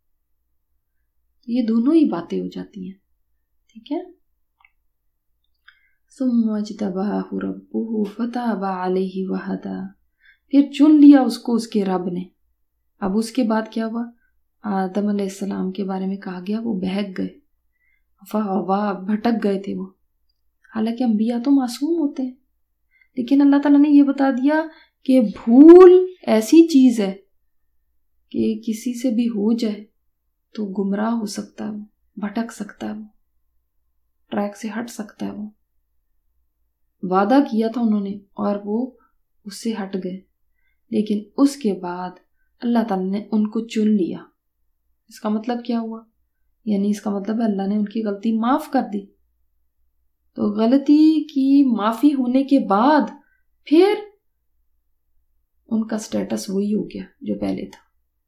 یہ دونوں ہی باتیں ہو جاتی ہیں. ٹھیک ہے. ثم اجتباہ ربہ فتاب علیہ وہدی، پھر چن لیا اس کو اس کے رب نے. اب اس کے بعد کیا ہوا؟ آدم علیہ السلام کے بارے میں کہا گیا وہ بہک گئے، فغوا، بھٹک گئے تھے وہ. حالانکہ انبیاء تو معصوم ہوتے ہیں، لیکن اللہ تعالیٰ نے یہ بتا دیا کہ بھول ایسی چیز ہے کہ کسی سے بھی ہو جائے تو گمراہ ہو سکتا ہے، وہ بھٹک سکتا ہے، وہ ٹریک سے ہٹ سکتا ہے. وہ وعدہ کیا تھا انہوں نے اور وہ اس سے ہٹ گئے، لیکن اس کے بعد اللہ تعالیٰ نے ان کو چن لیا. اس کا مطلب کیا ہوا؟ یعنی اس کا مطلب ہے اللہ نے ان کی غلطی معاف کر دی. تو غلطی کی معافی ہونے کے بعد پھر ان کا سٹیٹس وہی ہو گیا جو پہلے تھا.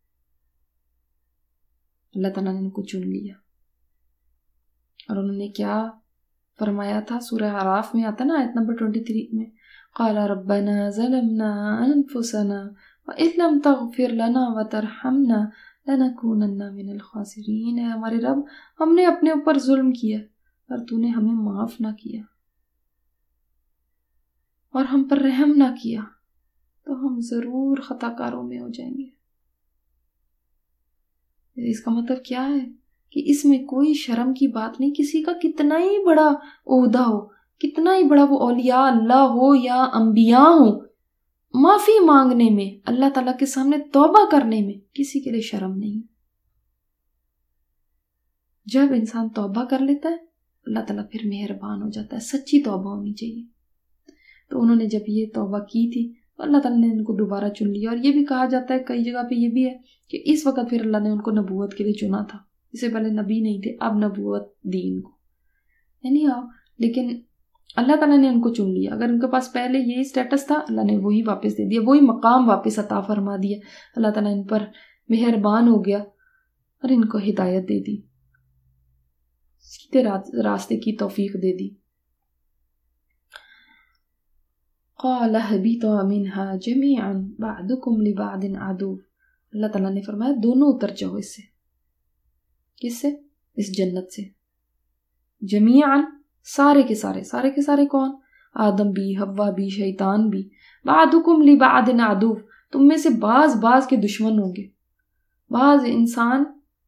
اللہ تعالیٰ نے ان کو چن لیا. اور انہوں نے کیا فرمایا تھا؟ سورہ اعراف میں آتا نا آیت نمبر تیئیس میں، قال ربنا ظلمنا انفسنا وَإِذْ لَمْ تَغْفِرْ لَنَا وَتَرْحَمْنَا لَنَكُونَنَّ مِنَ الْخَاسِرِينَ. اے ہمارے رب، ہم نے اپنے اوپر ظلم کیا اور تو نے ہمیں معاف نہ کیا اور ہم پر رحم نہ کیا تو ہم ضرور خطا کاروں میں ہو جائیں گے. اس کا مطلب کیا ہے کہ اس میں کوئی شرم کی بات نہیں. کسی کا کتنا ہی بڑا عہدہ ہو، کتنا ہی بڑا وہ اولیاء اللہ ہو یا انبیاء ہو، معافی مانگنے میں، اللہ تعالیٰ کے سامنے توبہ کرنے میں کسی کے لیے شرم نہیں. جب انسان توبہ کر لیتا ہے اللہ تعالیٰ پھر مہربان ہو جاتا ہے. سچی توبہ ہونی چاہیے. تو انہوں نے جب یہ توبہ کی تھی تو اللہ تعالیٰ نے ان کو دوبارہ چن لیا. اور یہ بھی کہا جاتا ہے کئی جگہ پہ یہ بھی ہے کہ اس وقت پھر اللہ نے ان کو نبوت کے لیے چنا تھا. اس سے پہلے نبی نہیں تھے، اب نبوت دی ان کو. یعنی ہاں، لیکن اللہ تعالیٰ نے ان کو چن لیا. اگر ان کے پاس پہلے یہی سٹیٹس تھا اللہ نے وہی واپس دے دیا، وہی مقام واپس عطا فرما دیا. اللہ تعالیٰ ان پر مہربان ہو گیا اور ان کو ہدایت دے دی، سیدھے راستے کی توفیق دے دی. قال اهبطوا منها جميعا بعضكم لبعض عدو. اللہ تعالیٰ نے فرمایا دونوں اتر جاؤ اس سے. کس سے؟ اس جنت سے. جمیعاً سارے کے سارے، سارے کے سارے کون؟ آدم بھی، حوا بھی، شیطان بھی. بعضکم لبعض عدو، تم میں سے بعض بعض کے دشمن ہوں گے. بعض انسان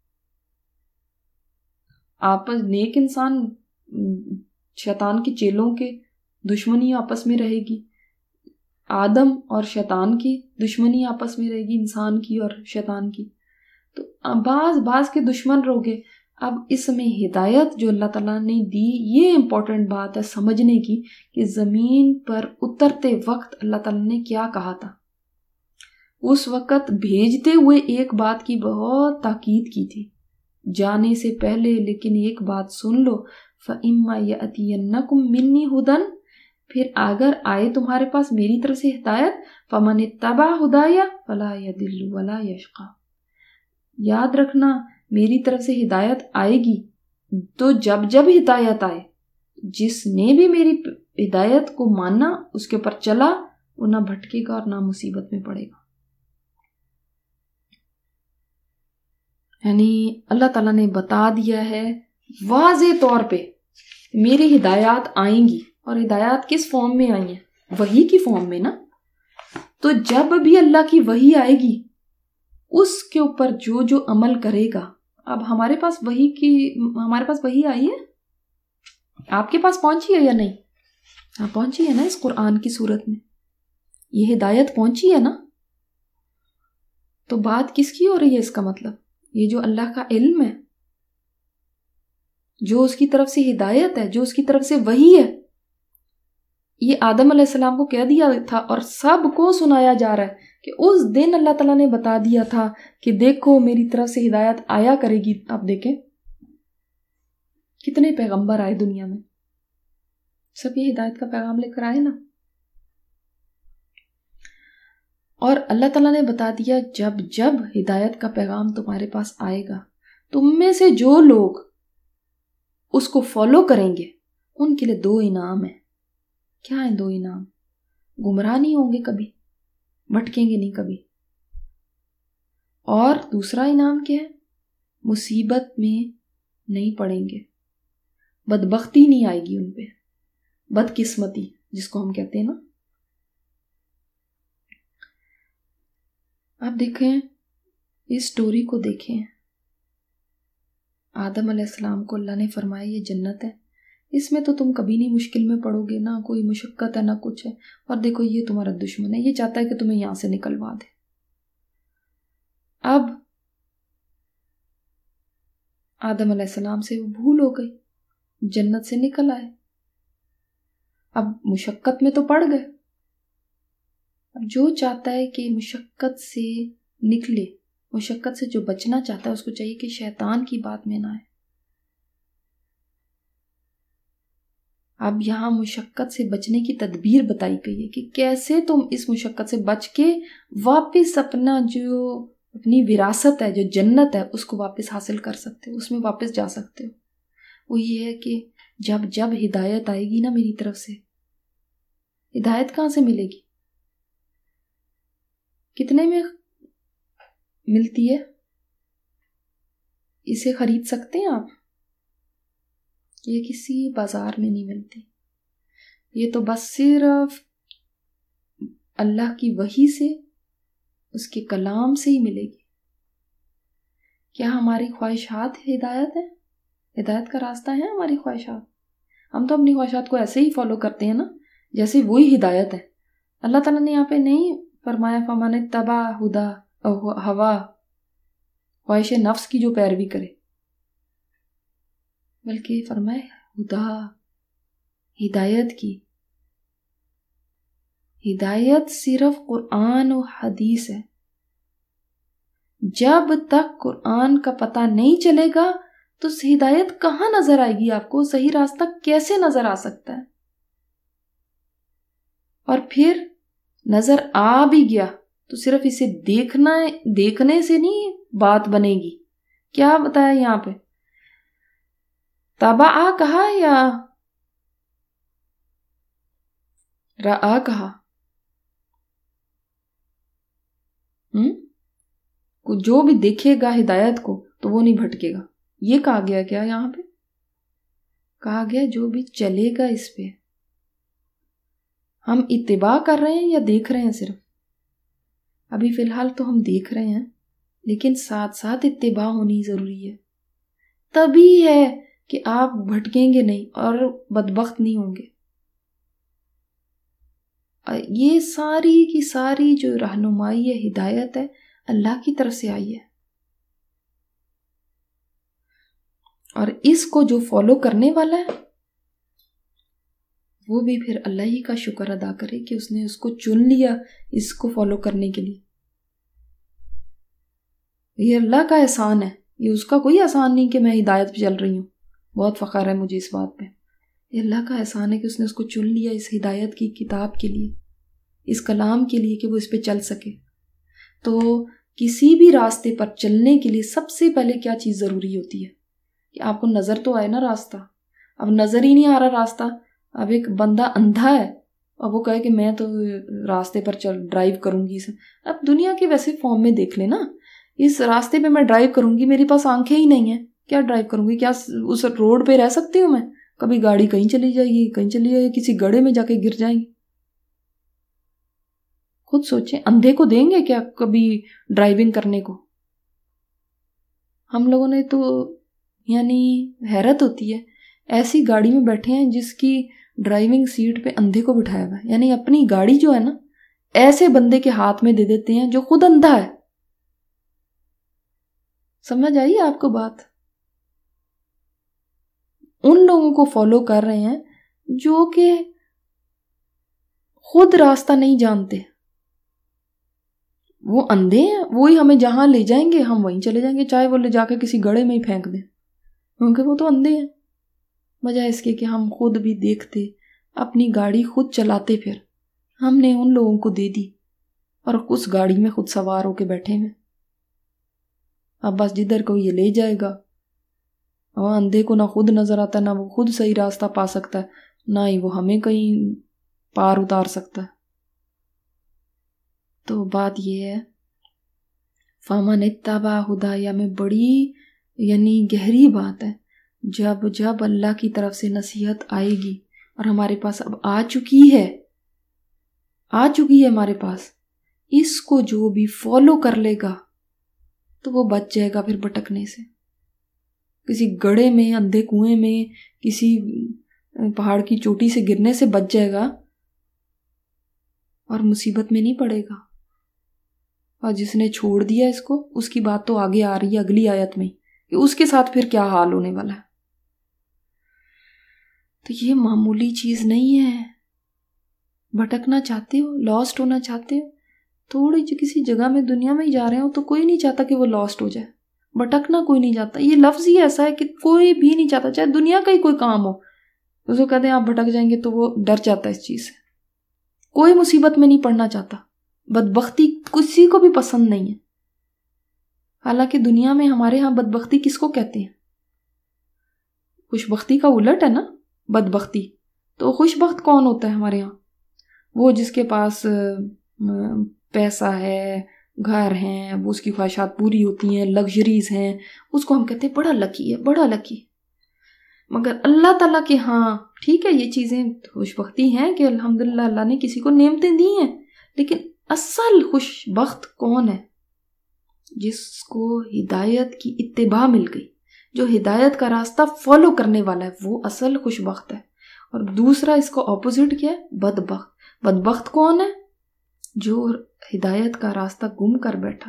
آپس، نیک انسان شیطان کے چیلوں کے دشمنی آپس میں رہے گی، آدم اور شیطان کی دشمنی آپس میں رہے گی، انسان کی اور شیطان کی. تو بعض بعض کے دشمن رہو گے. اب اس میں ہدایت جو اللہ تعالیٰ نے دی، یہ امپورٹنٹ بات ہے سمجھنے کی کہ زمین پر اترتے وقت اللہ تعالیٰ نے کیا کہا تھا. اس وقت بھیجتے ہوئے ایک بات کی بہت تاکید کی تھی جانے سے پہلے، لیکن ایک بات سن لو، فَإِمَّا يَأْتِيَنَّكُم مِّنِّي هُدًى، پھر اگر آئے تمہارے پاس میری طرف سے ہدایت، فَمَنِ اتَّبَعَ هُدَايَ فَلَا يَضِلُّ وَلَا يَشْقَى. یاد رکھنا میری طرف سے ہدایت آئے گی تو جب جب ہدایت آئے، جس نے بھی میری ہدایت کو مانا، اس کے اوپر چلا، وہ نہ بھٹکے گا اور نہ مصیبت میں پڑے گا. یعنی اللہ تعالیٰ نے بتا دیا ہے واضح طور پہ میری ہدایات آئیں گی، اور ہدایات کس فارم میں آئی ہیں؟ وحی کی فارم میں نا. تو جب بھی اللہ کی وحی آئے گی، اس کے اوپر جو جو عمل کرے گا. اب ہمارے پاس وحی کی ہمارے پاس وحی آئی ہے، آپ کے پاس پہنچی ہے یا نہیں؟ ہاں پہنچی ہے نا، اس قرآن کی صورت میں یہ ہدایت پہنچی ہے نا. تو بات کس کی ہو رہی ہے؟ اس کا مطلب یہ جو اللہ کا علم ہے، جو اس کی طرف سے ہدایت ہے، جو اس کی طرف سے وحی ہے، یہ آدم علیہ السلام کو کہہ دیا تھا اور سب کو سنایا جا رہا ہے کہ اس دن اللہ تعالیٰ نے بتا دیا تھا کہ دیکھو میری طرف سے ہدایت آیا کرے گی. آپ دیکھیں کتنے پیغمبر آئے دنیا میں، سب یہ ہدایت کا پیغام لے کر آئے نا. اور اللہ تعالیٰ نے بتا دیا جب جب ہدایت کا پیغام تمہارے پاس آئے گا، تم میں سے جو لوگ اس کو فالو کریں گے ان کے لیے دو انعام ہیں. کیا ہیں دو انعام؟ گمراہ نہیں ہوں گے کبھی، بھٹکیں گے نہیں کبھی. اور دوسرا انعام کیا ہے؟ مصیبت میں نہیں پڑیں گے، بدبختی نہیں آئے گی ان پہ، بدقسمتی جس کو ہم کہتے ہیں نا. آپ دیکھیں اس سٹوری کو، دیکھیں آدم علیہ السلام کو اللہ نے فرمایا یہ جنت ہے، اس میں تو تم کبھی نہیں مشکل میں پڑو گے، نہ کوئی مشقت ہے نہ کچھ ہے. اور دیکھو یہ تمہارا دشمن ہے، یہ چاہتا ہے کہ تمہیں یہاں سے نکلوا دے. اب آدم علیہ السلام سے وہ بھول ہو گئی، جنت سے نکل آئے، اب مشقت میں تو پڑ گئے. اب جو چاہتا ہے کہ مشقت سے نکلے، مشقت سے جو بچنا چاہتا ہے، اس کو چاہیے کہ شیطان کی بات میں نہ آئے. اب یہاں مشقت سے بچنے کی تدبیر بتائی گئی ہے کہ کیسے تم اس مشقت سے بچ کے واپس اپنا جو اپنی وراثت ہے، جو جنت ہے، اس کو واپس حاصل کر سکتے ہو، اس میں واپس جا سکتے ہو. وہ یہ ہے کہ جب جب ہدایت آئے گی نا میری طرف سے، ہدایت کہاں سے ملے گی؟ کتنے میں ملتی ہے؟ اسے خرید سکتے ہیں آپ؟ یہ کسی بازار میں نہیں ملتی. یہ تو بس صرف اللہ کی وحی سے، اس کے کلام سے ہی ملے گی. کیا ہماری خواہشات ہدایت ہے؟ ہدایت کا راستہ ہے ہماری خواہشات؟ ہم تو اپنی خواہشات کو ایسے ہی فالو کرتے ہیں نا جیسے وہی ہدایت ہے. اللہ تعالیٰ نے یہاں پہ نہیں فرمایا فَمَنِ اتَّبَعَ هُدَاهُ ہوا، خواہش نفس کی جو پیروی کرے، بلکہ فرمائے ہدا، ہدایت کی. ہدایت صرف قرآن و حدیث ہے. جب تک قرآن کا پتہ نہیں چلے گا تو ہدایت کہاں نظر آئے گی آپ کو؟ صحیح راستہ کیسے نظر آ سکتا ہے؟ اور پھر نظر آ بھی گیا تو صرف اسے دیکھنا دیکھنے سے نہیں بات بنے گی. کیا بتایا یہاں پہ؟ تابع کہا یا رآ کہا؟ ہم جو بھی دیکھے گا ہدایت کو تو وہ نہیں بھٹکے گا. یہ کہا گیا کیا یہاں پہ؟ کہا گیا جو بھی چلے گا اس پہ، ہم اتباع کر رہے ہیں یا دیکھ رہے ہیں صرف؟ ابھی فی الحال تو ہم دیکھ رہے ہیں، لیکن ساتھ ساتھ اتباع ہونی ضروری ہے، تبھی ہے کہ آپ بھٹکیں گے نہیں اور بدبخت نہیں ہوں گے۔ یہ ساری کی ساری جو رہنمائی ہے، ہدایت ہے، اللہ کی طرف سے آئی ہے، اور اس کو جو فالو کرنے والا ہے وہ بھی پھر اللہ ہی کا شکر ادا کرے کہ اس نے اس کو چن لیا اس کو فالو کرنے کے لیے۔ یہ اللہ کا احسان ہے، یہ اس کا کوئی احسان نہیں کہ میں ہدایت پہ چل رہی ہوں، بہت فخر ہے مجھے اس بات پہ۔ یہ اللہ کا احسان ہے کہ اس نے اس کو چن لیا اس ہدایت کی کتاب کے لیے، اس کلام کے لیے، کہ وہ اس پہ چل سکے۔ تو کسی بھی راستے پر چلنے کے لیے سب سے پہلے کیا چیز ضروری ہوتی ہے کہ آپ کو نظر تو آئے نا راستہ۔ اب نظر ہی نہیں آ رہا راستہ، اب ایک بندہ اندھا ہے اور وہ کہے کہ میں تو راستے پر چل ڈرائیو کروں گی، اب دنیا کے ویسے فارم میں دیکھ لیں نا، اس راستے پہ میں ڈرائیو کروں گی، میرے پاس آنکھیں ہی نہیں ہیں، کیا ڈرائیو کروں گی؟ کیا اس روڈ پہ رہ سکتی ہوں میں؟ کبھی گاڑی کہیں چلی جائے گی، کہیں چلی جائے گی، کسی گڑھے میں جا کے گر جائیں گی۔ خود سوچیں، اندھے کو دیں گے کیا کبھی ڈرائیونگ کرنے کو؟ ہم لوگوں نے تو یعنی حیرت ہوتی ہے، ایسی گاڑی میں بیٹھے ہیں جس کی ڈرائیونگ سیٹ پہ اندھے کو بٹھایا ہوا ہے، یعنی اپنی گاڑی جو ہے نا ایسے بندے کے ہاتھ میں دے دیتے ہیں جو خود اندھا ہے۔ سمجھ آئی آپ کو بات؟ ان لوگوں کو فالو کر رہے ہیں جو کہ خود راستہ نہیں جانتے، وہ اندھے ہیں، وہی ہمیں جہاں لے جائیں گے ہم وہیں چلے جائیں گے، چاہے وہ لے جا کے کسی گڑھے میں ہی پھینک دیں، کیونکہ وہ تو اندھے ہیں۔ وجہ اس کے کہ ہم خود بھی دیکھتے، اپنی گاڑی خود چلاتے، پھر ہم نے ان لوگوں کو دے دی اور اس گاڑی میں خود سوار ہو کے بیٹھے ہیں۔ اب بس جدھر کو یہ لے جائے گا، وہاں اندھے کو نہ خود نظر آتا، نہ وہ خود صحیح راستہ پا سکتا ہے، نہ ہی وہ ہمیں کہیں پار اتار سکتا ہے۔ تو بات یہ ہے، فَمَنِ اتَّبَعَ هُدَايَ میں بڑی یعنی گہری بات ہے، جب جب اللہ کی طرف سے نصیحت آئے گی اور ہمارے پاس اب آ چکی ہے آ چکی ہے ہمارے پاس، اس کو جو بھی فالو کر لے گا تو وہ بچ جائے گا پھر بھٹکنے سے۔ کسی گڑھے میں، اندھے کنویں میں، کسی پہاڑ کی چوٹی سے گرنے سے بچ جائے گا اور مصیبت میں نہیں پڑے گا۔ اور جس نے چھوڑ دیا اس کو، اس کی بات تو آگے آ رہی ہے اگلی آیت میں کہ اس کے ساتھ پھر کیا حال ہونے والا ہے۔ تو یہ معمولی چیز نہیں ہے۔ بھٹکنا چاہتے ہو، لاسٹ ہونا چاہتے ہو، تھوڑی جو کسی جگہ میں دنیا میں ہی جا رہے ہو تو کوئی نہیں چاہتا کہ وہ لاسٹ ہو جائے، بھٹکنا کوئی نہیں چاہتا۔ یہ لفظ ہی ایسا ہے کہ کوئی بھی نہیں چاہتا، چاہے دنیا کا ہی کوئی کام ہو، اس کو کہتے ہیں آپ بھٹک جائیں گے تو وہ ڈر جاتا ہے اس چیز سے، کوئی مصیبت میں نہیں پڑنا چاہتا۔ بدبختی کسی کو بھی پسند نہیں ہے، حالانکہ دنیا میں ہمارے ہاں بدبختی کس کو کہتے ہیں؟ خوش بختی کا الٹ ہے نا بدبختی۔ تو خوش بخت کون ہوتا ہے ہمارے ہاں؟ وہ جس کے پاس پیسہ ہے، گھر ہیں، وہ اس کی خواہشات پوری ہوتی ہیں، لگژریز ہیں، اس کو ہم کہتے ہیں بڑا لکی ہے، بڑا لکی۔ مگر اللہ تعالیٰ کے ہاں ٹھیک ہے یہ چیزیں خوش بختی ہیں کہ الحمدللہ اللہ نے کسی کو نعمتیں دی ہیں، لیکن اصل خوش بخت کون ہے؟ جس کو ہدایت کی اتباع مل گئی، جو ہدایت کا راستہ فالو کرنے والا ہے، وہ اصل خوش بخت ہے۔ اور دوسرا اس کو اپوزٹ کیا ہے؟ بدبخت۔ بدبخت کون ہے؟ جو ہدایت کا راستہ گم کر بیٹھا۔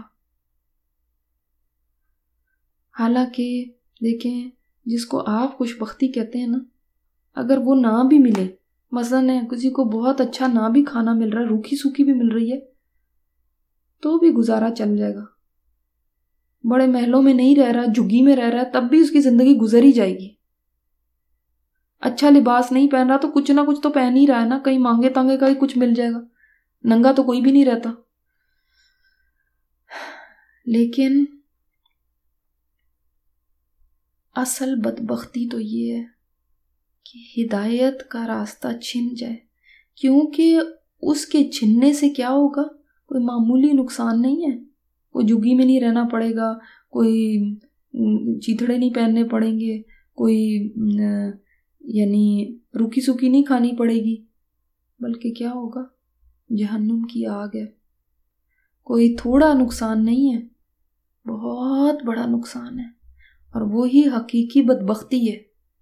حالانکہ دیکھیں، جس کو آپ خوش بختی کہتے ہیں نا، اگر وہ نہ بھی ملے، مثلاً کسی کو بہت اچھا نہ بھی کھانا مل رہا ہے، روکھی سوکھی بھی مل رہی ہے، تو بھی گزارا چل جائے گا۔ بڑے محلوں میں نہیں رہ رہا، جھگی میں رہ رہا ہے، تب بھی اس کی زندگی گزر ہی جائے گی۔ اچھا لباس نہیں پہن رہا تو کچھ نہ کچھ تو پہن ہی رہا ہے نا، کہیں مانگے تانگے کا ہی کچھ مل جائے گا، ننگا تو کوئی بھی نہیں رہتا۔ لیکن اصل بدبختی تو یہ ہے کہ ہدایت کا راستہ چھن جائے، کیونکہ اس کے چھننے سے کیا ہوگا؟ کوئی معمولی نقصان نہیں ہے، کوئی جھگی میں نہیں رہنا پڑے گا، کوئی چیتھڑے نہیں پہننے پڑیں گے، کوئی یعنی روکی سوکی نہیں کھانی پڑے گی، بلکہ کیا ہوگا، جہنم کی آگ ہے. کوئی تھوڑا نقصان نہیں ہے، بہت بڑا نقصان ہے، اور وہی حقیقی بدبختی ہے.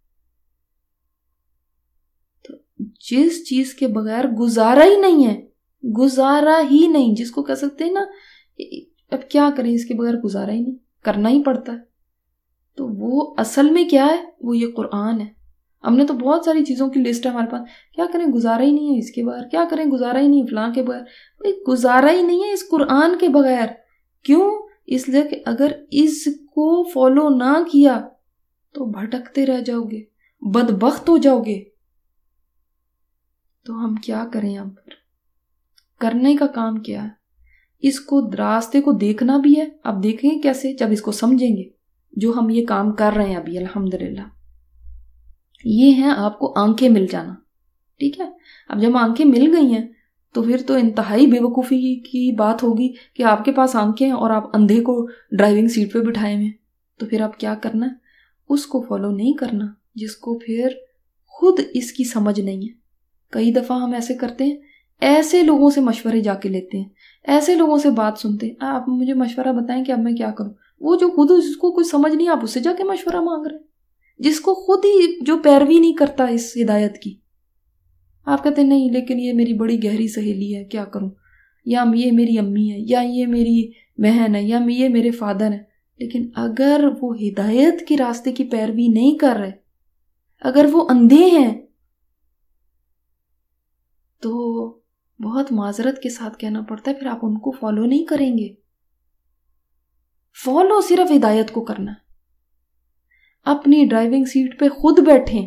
تو جس چیز کے بغیر گزارا ہی نہیں ہے، گزارا ہی نہیں، جس کو کہہ سکتے ہیں نا اب کیا کریں، اس کے بغیر گزارا ہی نہیں، کرنا ہی پڑتا ہے. تو وہ اصل میں کیا ہے، وہ یہ قرآن ہے. ہم نے تو بہت ساری چیزوں کی لسٹ ہے ہمارے پاس، کیا کریں گزارا ہی نہیں ہے اس کے بغیر، کیا کریں گزارا ہی نہیں فلاں کے بغیر. بھائی گزارا ہی نہیں ہے اس قرآن کے بغیر. کیوں؟ اس لیے کہ اگر اس کو فالو نہ کیا تو بھٹکتے رہ جاؤ گے، بدبخت ہو جاؤ گے. تو ہم کیا کریں؟ اب کرنے کا کام کیا ہے؟ اس کو راستے کو دیکھنا بھی ہے. اب دیکھیں گے کیسے؟ جب اس کو سمجھیں گے. جو ہم یہ کام کر رہے ہیں ابھی الحمدللہ، یہ ہیں آپ کو آنکھیں مل جانا. ٹھیک ہے، اب جب آنکھیں مل گئی ہیں تو پھر تو انتہائی بے وقوفی کی بات ہوگی کہ آپ کے پاس آنکھیں ہیں اور آپ اندھے کو ڈرائیونگ سیٹ پہ بٹھائے ہوئے ہیں. تو پھر آپ کیا کرنا ہے؟ اس کو فالو نہیں کرنا جس کو پھر خود اس کی سمجھ نہیں ہے. کئی دفعہ ہم ایسے کرتے ہیں، ایسے لوگوں سے مشورے جا کے لیتے ہیں، ایسے لوگوں سے بات سنتے ہیں، آپ مجھے مشورہ بتائیں کہ اب میں کیا کروں. وہ جو خود اس کو کچھ سمجھ نہیں، آپ اس سے جا کے مشورہ مانگ رہے ہیں. جس کو خود ہی جو پیروی نہیں کرتا اس ہدایت کی، آپ کہتے ہیں نہیں لیکن یہ میری بڑی گہری سہیلی ہے، کیا کروں، یا یہ میری امی ہے، یا یہ میری بہن ہے، یا یہ میرے فادر ہیں. لیکن اگر وہ ہدایت کی راستے کی پیروی نہیں کر رہے، اگر وہ اندھے ہیں، تو بہت معذرت کے ساتھ کہنا پڑتا ہے پھر آپ ان کو فالو نہیں کریں گے. فالو صرف ہدایت کو کرنا ہے. اپنی ڈرائیونگ سیٹ پہ خود بیٹھیں،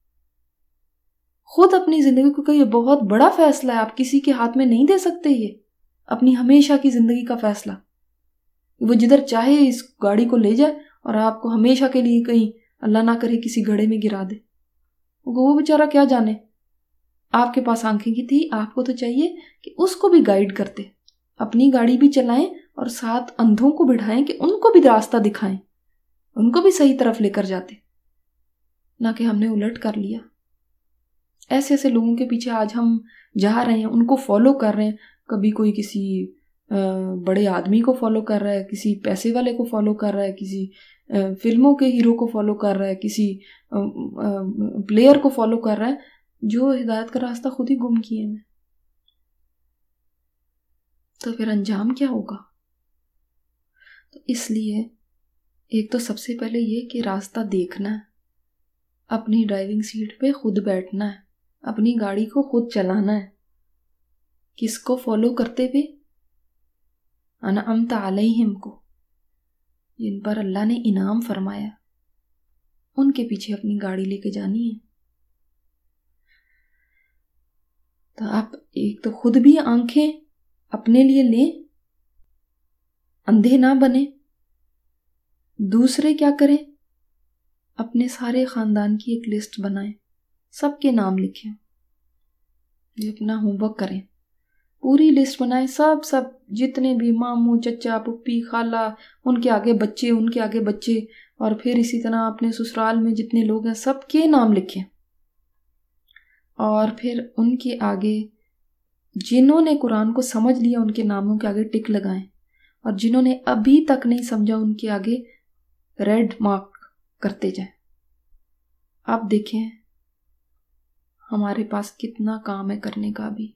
خود اپنی زندگی کو، یہ بہت بڑا فیصلہ ہے، آپ کسی کے ہاتھ میں نہیں دے سکتے. یہ اپنی ہمیشہ کی زندگی کا فیصلہ، وہ جدھر چاہے اس گاڑی کو لے جائے اور آپ کو ہمیشہ کے لیے کہیں اللہ نہ کرے کسی گڑھے میں گرا دے. وہ بیچارہ کیا جانے. آپ کے پاس آنکھیں کی تھی، آپ کو تو چاہیے کہ اس کو بھی گائیڈ کرتے، اپنی گاڑی بھی چلائیں اور ساتھ اندھوں کو بٹھائیں کہ ان کو بھی راستہ دکھائیں، ان کو بھی صحیح طرف لے کر جاتے، نہ کہ ہم نے الٹ کر لیا. ایسے ایسے لوگوں کے پیچھے آج ہم جا رہے ہیں، ان کو فالو کر رہے ہیں. کبھی کوئی کسی بڑے آدمی کو فالو کر رہا ہے، کسی پیسے والے کو فالو کر رہا ہے، کسی فلموں کے ہیرو کو فالو کر رہا ہے، کسی پلیئر کو فالو کر رہا ہے جو ہدایت کا راستہ خود ہی گم کیے ہیں. تو پھر انجام کیا ہوگا؟ تو اس لیے ایک تو سب سے پہلے یہ کہ راستہ دیکھنا ہے، اپنی ڈرائیونگ سیٹ پہ خود بیٹھنا ہے، اپنی گاڑی کو خود چلانا ہے. کس کو فالو کرتے ہوئے؟ انعمت علیہم کو، جن پر اللہ نے انعام فرمایا، ان کے پیچھے اپنی گاڑی لے کے جانی ہے. تو آپ ایک تو خود بھی آنکھیں اپنے لیے لیں، اندھے نہ بنے. دوسرے کیا کریں؟ اپنے سارے خاندان کی ایک لسٹ بنائیں، سب کے نام لکھیں، یہ اپنا ہوم ورک کریں. پوری لسٹ بنائیں، سب سب جتنے بھی ماموں، چچا، پپی، خالہ، ان کے آگے بچے، ان کے آگے بچے، اور پھر اسی طرح اپنے سسرال میں جتنے لوگ ہیں سب کے نام لکھیں. اور پھر ان کے آگے جنہوں نے قرآن کو سمجھ لیا ان کے ناموں کے آگے ٹک لگائیں، اور جنہوں نے ابھی تک نہیں سمجھا ان کے آگے ریڈ مارک کرتے جائیں. آپ دیکھیں ہمارے پاس کتنا کام ہے کرنے کا بھی.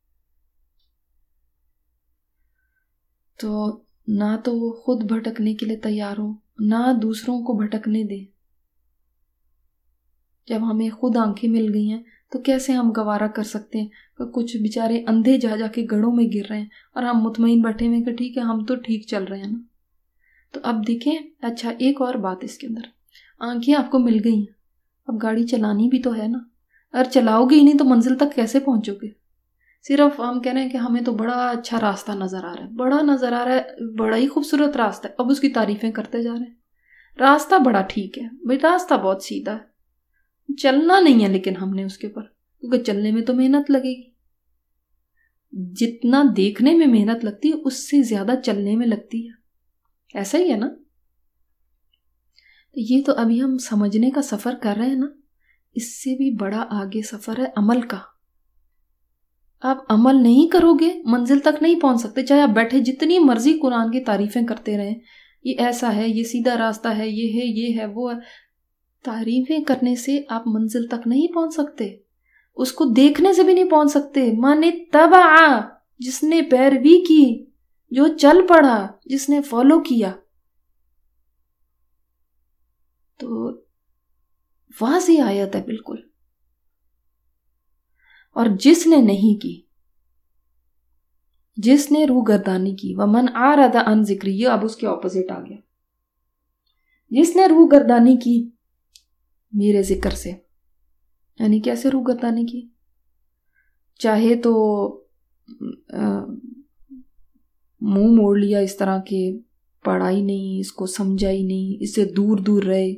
تو نہ تو وہ خود بھٹکنے کے لیے تیار ہوں، نہ دوسروں کو بھٹکنے دیں. جب ہمیں خود آنکھیں مل گئی ہیں تو کیسے ہم گوارا کر سکتے ہیں کہ کچھ بیچارے اندھے جا جا کے گڑھوں میں گر رہے ہیں اور ہم مطمئن بیٹھے ہوئے کہ ٹھیک ہے ہم تو ٹھیک چل رہے ہیں نا. تو اب دیکھیں، اچھا ایک اور بات اس کے اندر، آنکھیں آپ کو مل گئی ہیں، اب گاڑی چلانی بھی تو ہے نا. اگر چلاؤ گے ہی نہیں تو منزل تک کیسے پہنچو گے؟ صرف ہم کہہ رہے ہیں کہ ہمیں تو بڑا اچھا راستہ نظر آ رہا ہے، بڑا نظر آ رہا ہے، بڑا ہی خوبصورت راستہ ہے، اب اس کی تعریفیں کرتے جا رہے ہیں. راستہ بڑا ٹھیک ہے بھائی، راستہ بہت سیدھا ہے، چلنا نہیں ہے لیکن ہم نے اس کے اوپر، کیونکہ چلنے میں تو محنت لگے گی. جتنا دیکھنے میں محنت لگتی ہے اس سے زیادہ چلنے میں لگتی ہے. ایسا ہی ہے نا؟ یہ تو ابھی ہم سمجھنے کا سفر کر رہے ہیں نا، اس سے بھی بڑا آگے سفر ہے عمل کا. آپ عمل نہیں کرو گے منزل تک نہیں پہنچ سکتے. چاہے آپ بیٹھے جتنی مرضی قرآن کی تعریفیں کرتے رہیں، یہ ایسا ہے، یہ سیدھا راستہ ہے، یہ ہے، یہ ہے، وہ ہے، تعریفیں کرنے سے آپ منزل تک نہیں پہنچ سکتے. اس کو دیکھنے سے بھی نہیں پہنچ سکتے. من اتبع، جس نے پیروی کی، جو چل پڑا، جس نے فالو کیا. تو واضح آیت ہے بالکل. اور جس نے نہیں کی، جس نے روح گردانی کی، ومن اعرض عن ذکری، یہ اب اس کے اپوزٹ آ گیا. جس نے روح گردانی کی میرے ذکر سے، یعنی کیسے روح گردانی کی؟ چاہے تو منہ موڑ لیا اس طرح کہ پڑھا ہی نہیں، اس کو سمجھا ہی نہیں، اس سے دور دور رہے،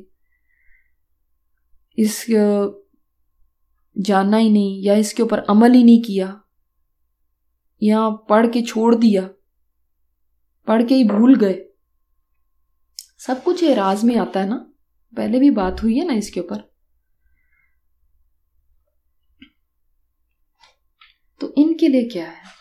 اس جاننا ہی نہیں، یا اس کے اوپر عمل ہی نہیں کیا، یا پڑھ کے چھوڑ دیا، پڑھ کے ہی بھول گئے. سب کچھ اعراض میں آتا ہے نا، پہلے بھی بات ہوئی ہے نا اس کے اوپر. تو ان کے لیے کیا ہے؟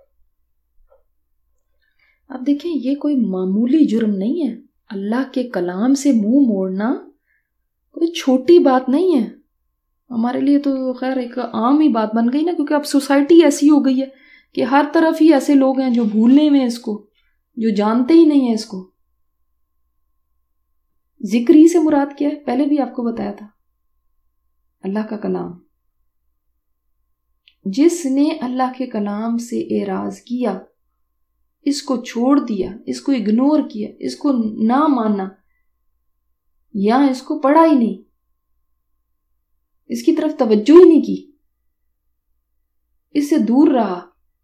اب دیکھیں، یہ کوئی معمولی جرم نہیں ہے. اللہ کے کلام سے منہ موڑنا کوئی چھوٹی بات نہیں ہے. ہمارے لیے تو خیر ایک عام ہی بات بن گئی نا، کیونکہ اب سوسائٹی ایسی ہو گئی ہے کہ ہر طرف ہی ایسے لوگ ہیں جو بھولنے میں اس کو، جو جانتے ہی نہیں ہیں اس کو. ذکر ہی سے مراد کیا ہے؟ پہلے بھی آپ کو بتایا تھا، اللہ کا کلام. جس نے اللہ کے کلام سے اعراض کیا، اس کو چھوڑ دیا، اس کو اگنور کیا، اس کو نہ مانا، یا اس کو پڑھا ہی نہیں، اس کی طرف توجہ ہی نہیں کی، اس سے دور رہا،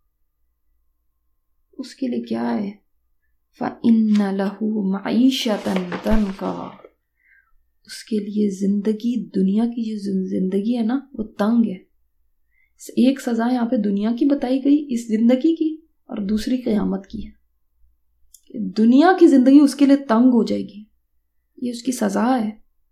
اس کے لیے کیا ہے؟ فَإِنَّ لَهُ مَعِيشَةً ضَنْكًا، اس کے لیے زندگی، دنیا کی جو زندگی ہے نا، وہ تنگ ہے. ایک سزا یہاں پہ دنیا کی بتائی گئی اس زندگی کی، اور دوسری قیامت کی ہے. دنیا کی زندگی اس کے لیے تنگ ہو جائے گی، یہ اس کی سزا ہے.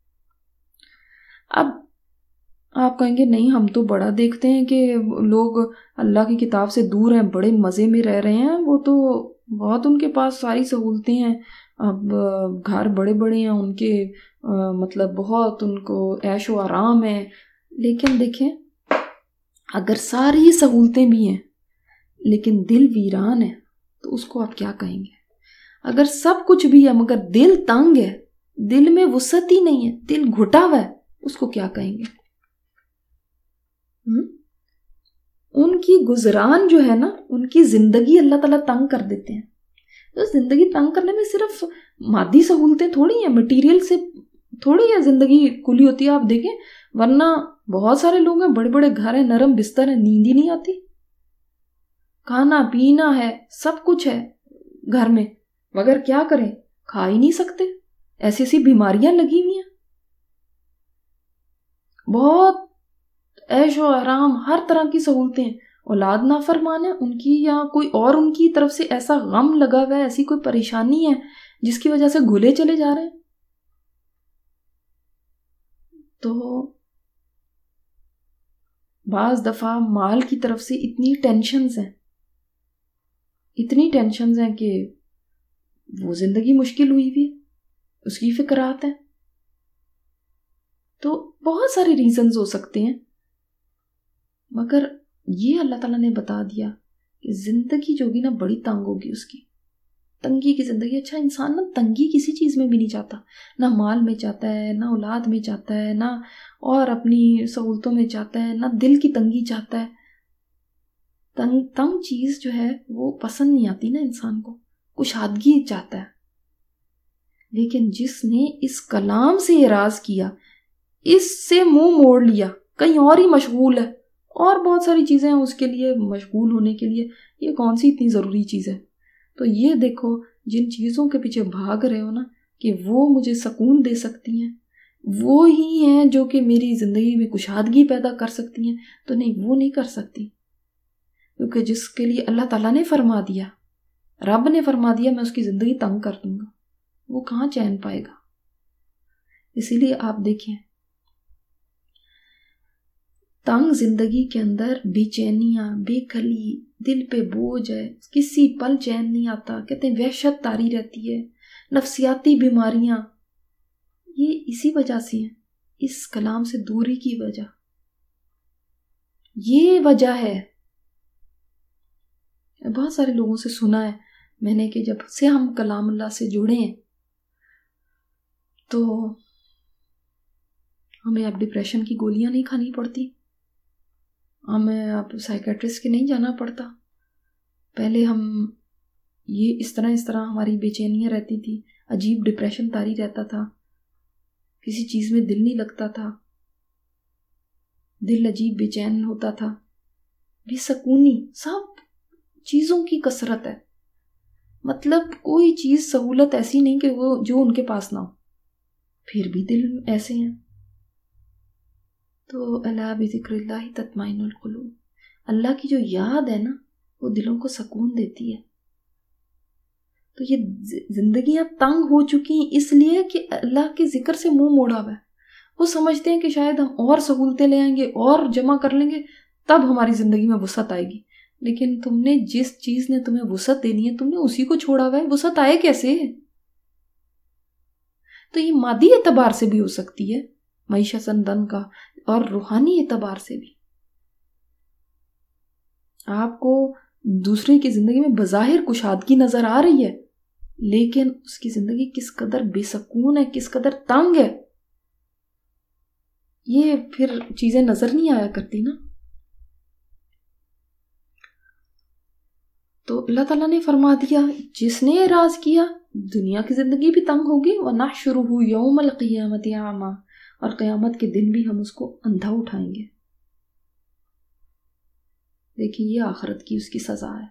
اب آپ کہیں گے نہیں، ہم تو بڑا دیکھتے ہیں کہ لوگ اللہ کی کتاب سے دور ہیں، بڑے مزے میں رہ رہے ہیں، وہ تو بہت ان کے پاس ساری سہولتیں ہیں، اب گھر بڑے بڑے ہیں ان کے، مطلب بہت ان کو عیش و آرام ہے. لیکن دیکھیں، اگر ساری سہولتیں بھی ہیں لیکن دل ویران ہے تو اس کو آپ کیا کہیں گے؟ اگر سب کچھ بھی ہے مگر دل تنگ ہے، دل میں وسعت ہی نہیں ہے، دل گھٹا ہوا ہے، اس کو کیا کہیں گے؟ ان کی گزران جو ہے نا، ان کی زندگی اللہ تعالیٰ تنگ کر دیتے ہیں. تو زندگی تنگ کرنے میں صرف مادی سہولتیں تھوڑی ہیں، مٹیریل سے تھوڑی ہے زندگی کھلی ہوتی ہے. آپ دیکھیں، ورنہ بہت سارے لوگ ہیں، بڑے بڑے گھر ہیں، نرم بستر ہیں، نیند ہی نہیں آتی، کھانا پینا ہے، سب کچھ ہے گھر میں، مگر کیا کریں، کھا ہی نہیں سکتے، ایسی ایسی بیماریاں لگی ہوئی ہیں. بہت عیش و آرام، ہر طرح کی سہولتیں، اولاد نافرمان ہے ان کی، یا کوئی اور ان کی طرف سے ایسا غم لگا ہوا ہے، ایسی کوئی پریشانی ہے جس کی وجہ سے گھلے چلے جا رہے ہیں. تو بعض دفعہ مال کی طرف سے اتنی ٹینشنز ہیں، اتنی ٹینشنز ہیں کہ وہ زندگی مشکل ہوئی بھی، اس کی فکرات ہیں. تو بہت سارے ریزنز ہو سکتے ہیں، مگر یہ اللہ تعالیٰ نے بتا دیا کہ زندگی جو ہوگی نا بڑی تنگ ہوگی، اس کی تنگی کی زندگی. اچھا، انسان نا تنگی کسی چیز میں بھی نہیں چاہتا، نہ مال میں چاہتا ہے، نہ اولاد میں چاہتا ہے، نہ اور اپنی سہولتوں میں چاہتا ہے، نہ دل کی تنگی چاہتا ہے. تنگ تنگ چیز جو ہے وہ پسند نہیں آتی نا انسان کو، کشادگی چاہتا ہے. لیکن جس نے اس کلام سے اعراض کیا، اس سے منہ موڑ لیا، کہیں اور ہی مشغول ہے، اور بہت ساری چیزیں ہیں اس کے لیے مشغول ہونے کے لیے، یہ کون سی اتنی ضروری چیز ہے؟ تو یہ دیکھو، جن چیزوں کے پیچھے بھاگ رہے ہو نا کہ وہ مجھے سکون دے سکتی ہیں، وہ ہی ہیں جو کہ میری زندگی میں کشادگی پیدا کر سکتی ہیں، تو نہیں، وہ نہیں کر سکتی. کیونکہ جس کے لیے اللہ تعالیٰ نے فرما دیا، رب نے فرما دیا میں اس کی زندگی تنگ کر دوں گا، وہ کہاں چین پائے گا؟ اسی لیے آپ دیکھیں، تنگ زندگی کے اندر بے چینیاں، بے کلی، دل پہ بوجھ ہے، کسی پل چین نہیں آتا، کہتے ہیں وحشت طاری رہتی ہے، نفسیاتی بیماریاں، یہ اسی وجہ سے ہیں، اس کلام سے دوری کی وجہ، یہ وجہ ہے۔ بہت سارے لوگوں سے سنا ہے میں نے کہ جب سے ہم کلام اللہ سے جڑے ہیں تو ہمیں اب ڈپریشن کی گولیاں نہیں کھانی پڑتی، ہمیں اب سائیکیٹرسٹ کے نہیں جانا پڑتا۔ پہلے ہم یہ اس طرح اس طرح ہماری بے چینیاں رہتی تھی، عجیب ڈپریشن طاری رہتا تھا، کسی چیز میں دل نہیں لگتا تھا، دل عجیب بے چین ہوتا تھا، بے سکونی، سب چیزوں کی کثرت ہے، مطلب کوئی چیز سہولت ایسی نہیں کہ وہ جو ان کے پاس نہ ہو، پھر بھی دل ایسے ہیں۔ تو الا بذکر اللہ تطمئن القلوب، اللہ کی جو یاد ہے نا وہ دلوں کو سکون دیتی ہے۔ تو یہ زندگیاں تنگ ہو چکی ہیں اس لیے کہ اللہ کے ذکر سے منہ موڑا ہوا ہے، وہ سمجھتے ہیں کہ شاید ہم اور سہولتیں لے آئیں گے اور جمع کر لیں گے تب ہماری زندگی میں وسعت آئے گی، لیکن تم نے جس چیز نے تمہیں وسعت دینی ہے تم نے اسی کو چھوڑا ہوا ہے، وسعت آئے کیسے؟ تو یہ مادی اعتبار سے بھی ہو سکتی ہے، معیشت سندن کا، اور روحانی اعتبار سے بھی۔ آپ کو دوسرے کی زندگی میں بظاہر کشادگی نظر آ رہی ہے لیکن اس کی زندگی کس قدر بے سکون ہے، کس قدر تنگ ہے، یہ پھر چیزیں نظر نہیں آیا کرتی نا۔ تو اللہ تعالیٰ نے فرما دیا جس نے اعراض کیا دنیا کی زندگی بھی تنگ ہوگی، وَنَحْشُرُهُ يَوْمَ الْقِيَامَةِ أَعْمَىٰ، اور قیامت کے دن بھی ہم اس کو اندھا اٹھائیں گے۔ دیکھیں یہ آخرت کی اس کی سزا ہے۔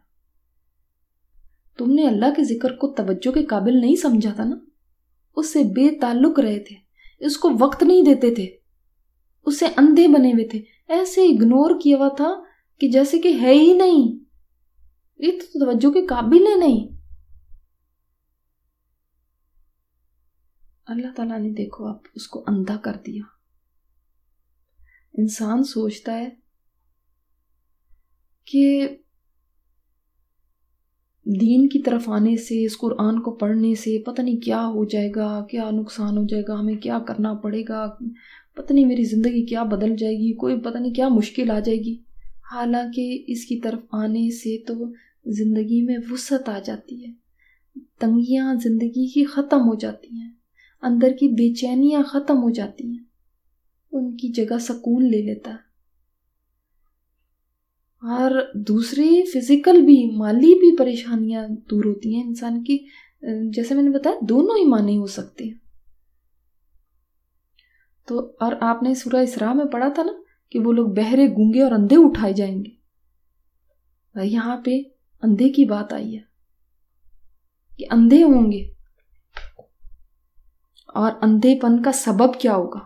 تم نے اللہ کے ذکر کو توجہ کے قابل نہیں سمجھا تھا نا، اس سے بے تعلق رہے تھے، اس کو وقت نہیں دیتے تھے، اس سے اندھے بنے ہوئے تھے، ایسے اگنور کیا ہوا تھا کہ جیسے کہ ہے ہی نہیں، یہ تو توجہ کے قابل ہے نہیں۔ اللہ تعالیٰ نے دیکھو اب اس کو اندھا کر دیا۔ انسان سوچتا ہے کہ دین کی طرف آنے سے، اس قرآن کو پڑھنے سے پتہ نہیں کیا ہو جائے گا، کیا نقصان ہو جائے گا، ہمیں کیا کرنا پڑے گا، پتہ نہیں میری زندگی کیا بدل جائے گی، کوئی پتہ نہیں کیا مشکل آ جائے گی۔ حالانکہ اس کی طرف آنے سے تو زندگی میں وسعت آ جاتی ہے، تنگیاں زندگی کی ختم ہو جاتی ہیں، اندر کی بے چینیاں ختم ہو جاتی ہیں، ان کی جگہ سکون لے لیتا ہے، اور دوسری فزیکل بھی، مالی بھی پریشانیاں دور ہوتی ہیں انسان کی۔ جیسے میں نے بتایا دونوں ہی معنی ہو سکتے ہیں۔ تو اور آپ نے سورہ اسراء میں پڑھا تھا نا کہ وہ لوگ بہرے، گونگے اور اندھے اٹھائے جائیں گے، یہاں پہ اندھے کی بات آئی ہے کہ اندھے ہوں گے، اور اندھے پن کا سبب کیا ہوگا؟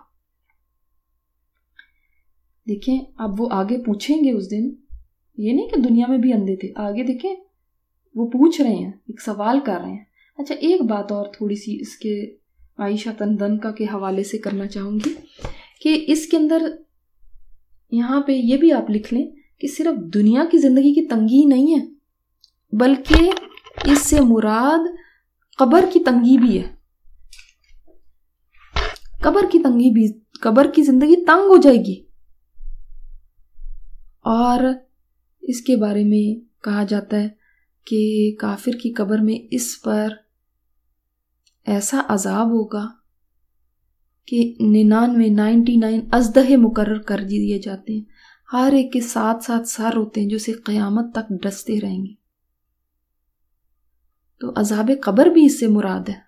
دیکھیں اب وہ آگے پوچھیں گے اس دن، یہ نہیں کہ دنیا میں بھی اندھے تھے، آگے دیکھیں وہ پوچھ رہے ہیں، ایک سوال کر رہے ہیں۔ اچھا ایک بات اور تھوڑی سی اس کے عائشہ تندنکا کے حوالے سے کرنا چاہوں گی کہ اس کے اندر یہاں پہ یہ بھی آپ لکھ لیں کہ صرف دنیا کی زندگی کی تنگی نہیں ہے بلکہ اس سے مراد قبر کی تنگی بھی ہے۔ قبر کی تنگی بھی، قبر کی زندگی تنگ ہو جائے گی، اور اس کے بارے میں کہا جاتا ہے کہ کافر کی قبر میں اس پر ایسا عذاب ہوگا کہ ننانوے نائنٹی نائن ازدہے مقرر کر دیے جاتے ہیں، ہر ایک کے ساتھ ساتھ سر ہوتے ہیں جو اسے قیامت تک ڈستے رہیں گے۔ تو عذاب قبر بھی اس سے مراد ہے۔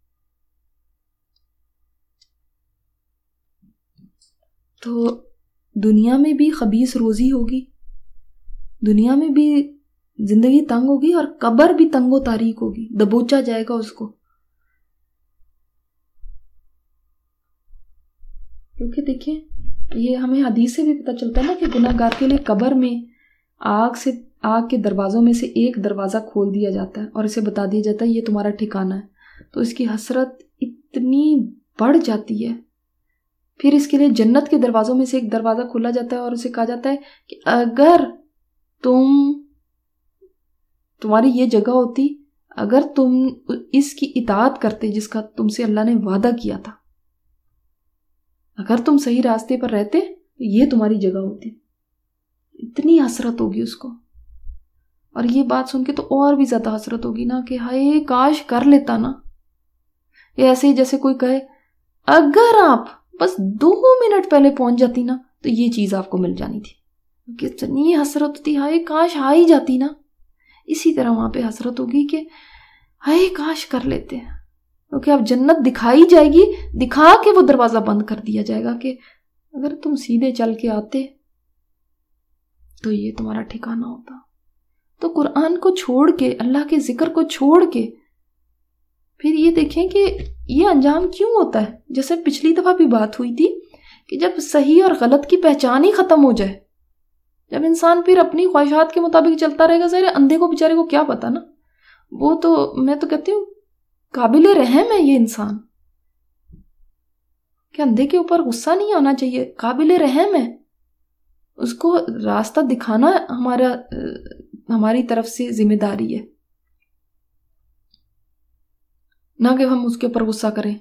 تو دنیا میں بھی خبیث روزی ہوگی، دنیا میں بھی زندگی تنگ ہوگی، اور قبر بھی تنگ و تاریک ہوگی، دبوچا جائے گا اس کو، کیونکہ دیکھیں یہ ہمیں حدیث سے بھی پتہ چلتا ہے نا کہ گناہ گار کے لیے قبر میں آگ سے آگ کے دروازوں میں سے ایک دروازہ کھول دیا جاتا ہے اور اسے بتا دیا جاتا ہے یہ تمہارا ٹھکانہ ہے، تو اس کی حسرت اتنی بڑھ جاتی ہے، پھر اس کے لیے جنت کے دروازوں میں سے ایک دروازہ کھولا جاتا ہے اور اسے کہا جاتا ہے کہ اگر تم تمہاری یہ جگہ ہوتی، اگر تم اس کی اطاعت کرتے جس کا تم سے اللہ نے وعدہ کیا تھا، اگر تم صحیح راستے پر رہتے تو یہ تمہاری جگہ ہوتی. اتنی حسرت ہوگی اس کو. اور یہ بات سن کے تو اور بھی زیادہ حسرت ہوگی نا کہ ہائے کاش کر لیتا نا. یہ ایسے ہی جیسے کوئی کہے اگر آپ بس دو منٹ پہلے پہنچ جاتی نا تو یہ چیز آپ کو مل جانی تھی. کتنی حسرت ہوتی، ہائے کاش آ ہی جاتی نا. اسی طرح وہاں پہ حسرت ہوگی کہ ہائے کاش کر لیتے ہیں، کیونکہ اب جنت دکھائی جائے گی، دکھا کے وہ دروازہ بند کر دیا جائے گا کہ اگر تم سیدھے چل کے آتے تو یہ تمہارا ٹھکانہ ہوتا. تو قرآن کو چھوڑ کے، اللہ کے ذکر کو چھوڑ کے پھر یہ دیکھیں کہ یہ انجام کیوں ہوتا ہے. جیسے پچھلی دفعہ بھی بات ہوئی تھی کہ جب صحیح اور غلط کی پہچان ہی ختم ہو جائے، جب انسان پھر اپنی خواہشات کے مطابق چلتا رہے گا، ظاہر اندھے کو بیچارے کو کیا پتا نا. وہ تو میں تو کہتی ہوں قابل رحم ہے یہ انسان، کہ اندھے کے اوپر غصہ نہیں آنا چاہیے، قابل رحم ہے. اس کو راستہ دکھانا ہمارا ہماری طرف سے ذمہ داری ہے، نہ کہ ہم اس کے اوپر غصہ کریں.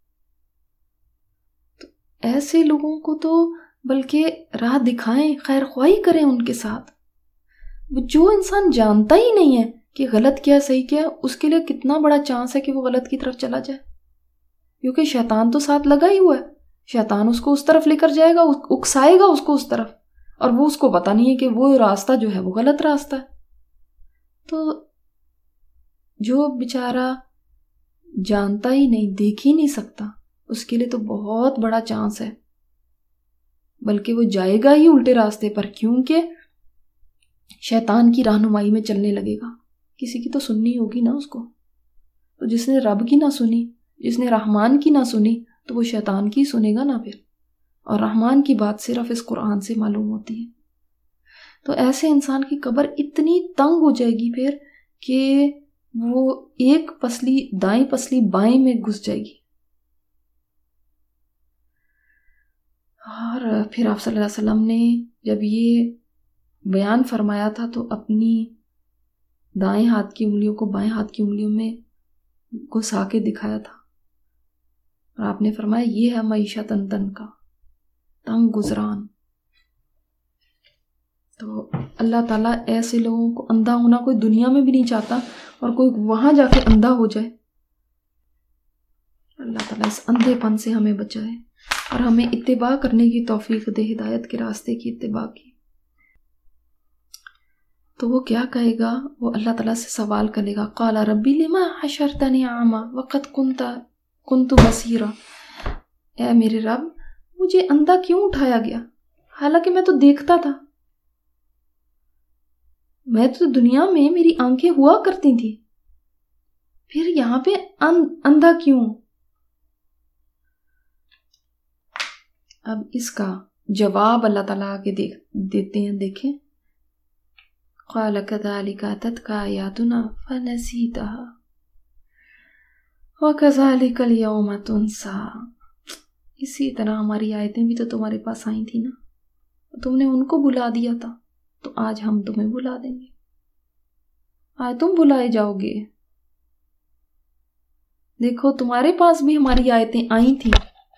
تو ایسے لوگوں کو تو بلکہ راہ دکھائیں، خیر خواہی کریں ان کے ساتھ. جو انسان جانتا ہی نہیں ہے کہ غلط کیا صحیح کیا، اس کے لیے کتنا بڑا چانس ہے کہ وہ غلط کی طرف چلا جائے، کیونکہ شیطان تو ساتھ لگا ہی ہوا ہے. شیطان اس کو اس طرف لے کر جائے گا، اکسائے گا اس کو اس طرف، اور وہ اس کو پتا نہیں ہے کہ وہ راستہ جو ہے وہ غلط راستہ ہے. تو جو بیچارہ جانتا ہی نہیں، دیکھ ہی نہیں سکتا، اس کے لیے تو بہت بڑا چانس ہے، بلکہ وہ جائے گا ہی الٹے راستے پر، کیونکہ شیطان کی رہنمائی میں چلنے لگے گا. کسی کی تو سننی ہوگی نا اس کو. تو جس نے رب کی نہ سنی، جس نے رحمان کی نہ سنی، تو وہ شیطان کی سنے گا نا پھر. اور رحمان کی بات صرف اس قرآن سے معلوم ہوتی ہے. تو ایسے انسان کی قبر اتنی تنگ ہو جائے گی پھر کہ وہ ایک پسلی دائیں پسلی بائیں میں گھس جائے گی. اور پھر آپ صلی اللہ علیہ وسلم نے جب یہ بیان فرمایا تھا تو اپنی دائیں ہاتھ کی انگلیوں کو بائیں ہاتھ کی انگلیوں میں گھسا کے دکھایا تھا، اور آپ نے فرمایا یہ ہے معیشت تن تن کا تنگ گزران. تو اللہ تعالیٰ ایسے لوگوں کو اندھا ہونا کوئی دنیا میں بھی نہیں چاہتا، اور کوئی وہاں جا کے اندھا ہو جائے. اللہ تعالیٰ اس اندھے پن سے ہمیں بچائے اور ہمیں اتباع کرنے کی توفیق دے، ہدایت کے راستے کی اتباع کی. تو وہ کیا کہے گا؟ وہ اللہ تعالیٰ سے سوال کرے گا، قال ربی لما حشرتنی اعمی وقد کنت کنت بصیرا. اے میرے رب، مجھے اندھا کیوں اٹھایا گیا حالانکہ میں تو دیکھتا تھا. میں تو دنیا میں میری آنکھیں ہوا کرتی تھی، پھر یہاں پہ اندھا کیوں؟ اب اس کا جواب اللہ تعالیٰ آگے دیتے ہیں، دیکھیں. قال كذلك أتتك آياتنا فنسيتها وكذلك اليوم تنسى. اسی طرح ہماری آیتیں بھی تو تمہارے پاس آئی تھی نا، تم نے ان کو بلا دیا تھا، تو آج ہم تمہیں بلا دیں گے، آج تم بلائے جاؤ گے. دیکھو تمہارے پاس بھی ہماری آیتیں آئی تھیں،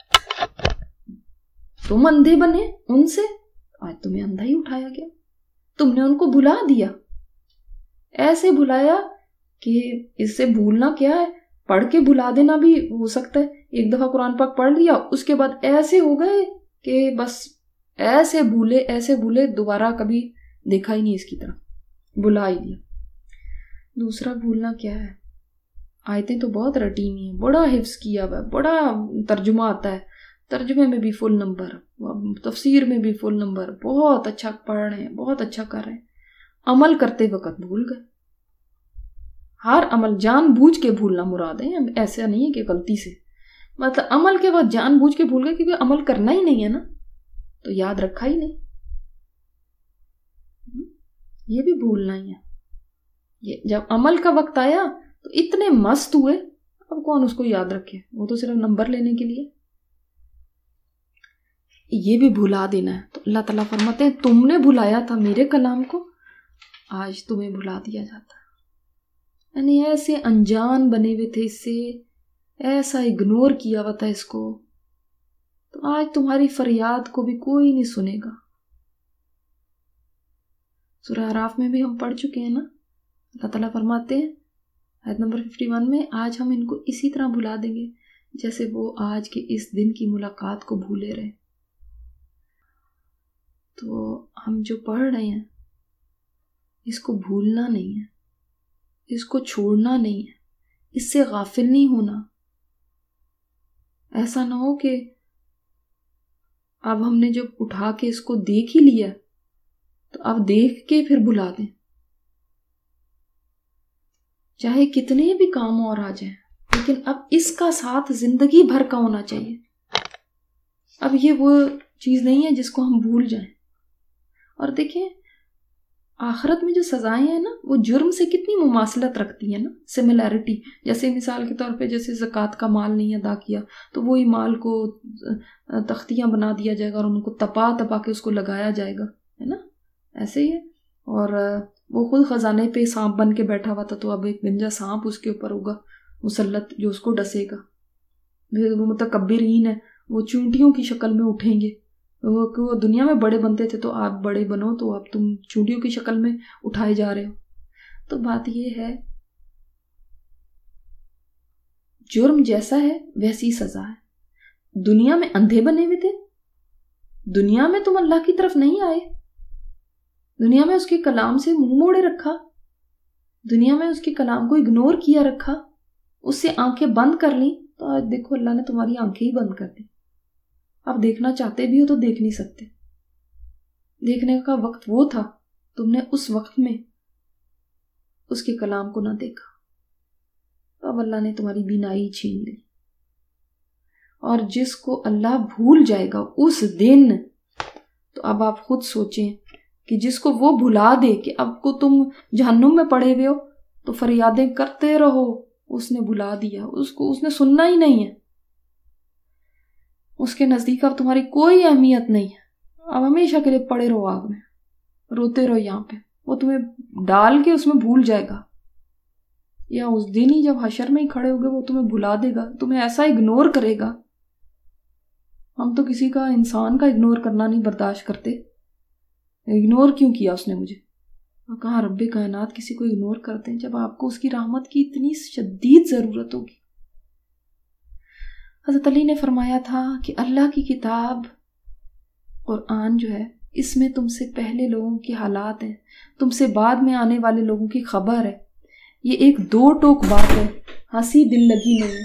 تم اندھے بنے ان سے، آج تمہیں اندھا ہی اٹھایا گیا، تم نے ان کو بھلا دیا. ایسے بھلایا کہ اس سے بھولنا کیا ہے، پڑھ کے بھلا دینا بھی ہو سکتا ہے. ایک دفعہ قرآن پاک پڑھ لیا، اس کے بعد ایسے ہو گئے کہ بس ایسے بھولے ایسے بھولے دوبارہ کبھی دیکھا ہی نہیں اس کی طرف، بھلا ہی دیا. دوسرا بھولنا کیا ہے، آیتیں تو بہت رٹی ہوئی ہیں، بڑا حفظ کیا ہوا ہے، بڑا ترجمہ آتا ہے، ترجمے میں بھی فل نمبر، تفسیر میں بھی فل نمبر، بہت اچھا پڑھ رہے ہیں، بہت اچھا کر رہے ہیں. عمل کرتے وقت بھول گئے. ہر عمل جان بوجھ کے بھولنا مراد ہے، ایسا نہیں ہے کہ غلطی سے، مطلب عمل کے بعد جان بوجھ کے بھول گئے کیونکہ عمل کرنا ہی نہیں ہے نا، تو یاد رکھا ہی نہیں. یہ بھی بھولنا ہی ہے. یہ جب عمل کا وقت آیا تو اتنے مست ہوئے، اب کون اس کو یاد رکھے، وہ تو صرف نمبر لینے کے لیے. یہ بھی بھلا دینا ہے. تو اللہ تعالیٰ فرماتے ہیں تم نے بھلایا تھا میرے کلام کو، آج تمہیں بھلا دیا جاتا ہے. یعنی ایسے انجان بنے ہوئے تھے اس سے، ایسا اگنور کیا ہوا تھا اس کو، تو آج تمہاری فریاد کو بھی کوئی نہیں سنے گا. سورہ اعراف میں بھی ہم پڑھ چکے ہیں نا، اللہ تعالیٰ فرماتے ہیں آیت نمبر اکیاون میں، آج ہم ان کو اسی طرح بھلا دیں گے جیسے وہ آج کے اس دن کی ملاقات کو بھولے رہے. تو ہم جو پڑھ رہے ہیں اس کو بھولنا نہیں ہے، اس کو چھوڑنا نہیں ہے، اس سے غافل نہیں ہونا. ایسا نہ ہو کہ اب ہم نے جب اٹھا کے اس کو دیکھ ہی لیا تو اب دیکھ کے پھر بھلا دیں، چاہے کتنے بھی کام اور آ جائیں، لیکن اب اس کا ساتھ زندگی بھر کا ہونا چاہیے. اب یہ وہ چیز نہیں ہے جس کو ہم بھول جائیں. اور دیکھیں آخرت میں جو سزائیں ہیں نا وہ جرم سے کتنی مماثلت رکھتی ہیں نا، سملیرٹی. جیسے مثال کے طور پہ جیسے زکوٰۃ کا مال نہیں ادا کیا تو وہی مال کو تختیاں بنا دیا جائے گا اور ان کو تپا تپا کے اس کو لگایا جائے گا، ہے نا، ایسے ہی ہے. اور وہ خود خزانے پہ سانپ بن کے بیٹھا ہوا تھا تو اب ایک گنجا سانپ اس کے اوپر ہوگا مسلط جو اس کو ڈسے گا. وہ متکبرین ہے، وہ چونٹیوں کی شکل میں اٹھیں گے. وہ دنیا میں بڑے بنتے تھے تو آپ بڑے بنو، تو اب تم چونٹیوں کی شکل میں اٹھائے جا رہے ہو. تو بات یہ ہے جرم جیسا ہے ویسی سزا ہے. دنیا میں اندھے بنے ہوئے تھے، دنیا میں تم اللہ کی طرف نہیں آئے، دنیا میں اس کے کلام سے منہ موڑے رکھا، دنیا میں اس کے کلام کو اگنور کیا رکھا، اس سے آنکھیں بند کر لیں. تو آج دیکھو اللہ نے تمہاری آنکھیں ہی بند کر دی. آپ دیکھنا چاہتے بھی ہو تو دیکھ نہیں سکتے. دیکھنے کا وقت وہ تھا، تم نے اس وقت میں اس کے کلام کو نہ دیکھا، تو اب اللہ نے تمہاری بینائی چھین لی. اور جس کو اللہ بھول جائے گا اس دن، تو اب آپ خود سوچیں کہ جس کو وہ بھلا دے کہ اب کو تم جہنم میں پڑے ہوئے ہو تو فریادیں کرتے رہو، اس نے بھلا دیا، اس کو اس نے سننا ہی نہیں ہے. اس کے نزدیک اب تمہاری کوئی اہمیت نہیں ہے، اب ہمیشہ کے لیے پڑے رہو آگ میں، روتے رہو یہاں پہ. وہ تمہیں ڈال کے اس میں بھول جائے گا، یا اس دن ہی جب حشر میں ہی کھڑے ہوگے وہ تمہیں بھلا دے گا، تمہیں ایسا اگنور کرے گا. ہم تو کسی کا، انسان کا اگنور کرنا نہیں برداشت کرتے. اگنور کیوں کیا اس نے مجھے؟ کہاں رب کائنات کسی کو اگنور کرتے ہیں جب آپ کو اس کی رحمت کی اتنی شدید ضرورت ہوگی. حضرت علی نے فرمایا تھا کہ اللہ کی کتاب قرآن جو ہے اس میں تم سے پہلے لوگوں کے حالات ہیں، تم سے بعد میں آنے والے لوگوں کی خبر ہے. یہ ایک دو ٹوک بات ہے، ہنسی دل لگی نہیں ہے.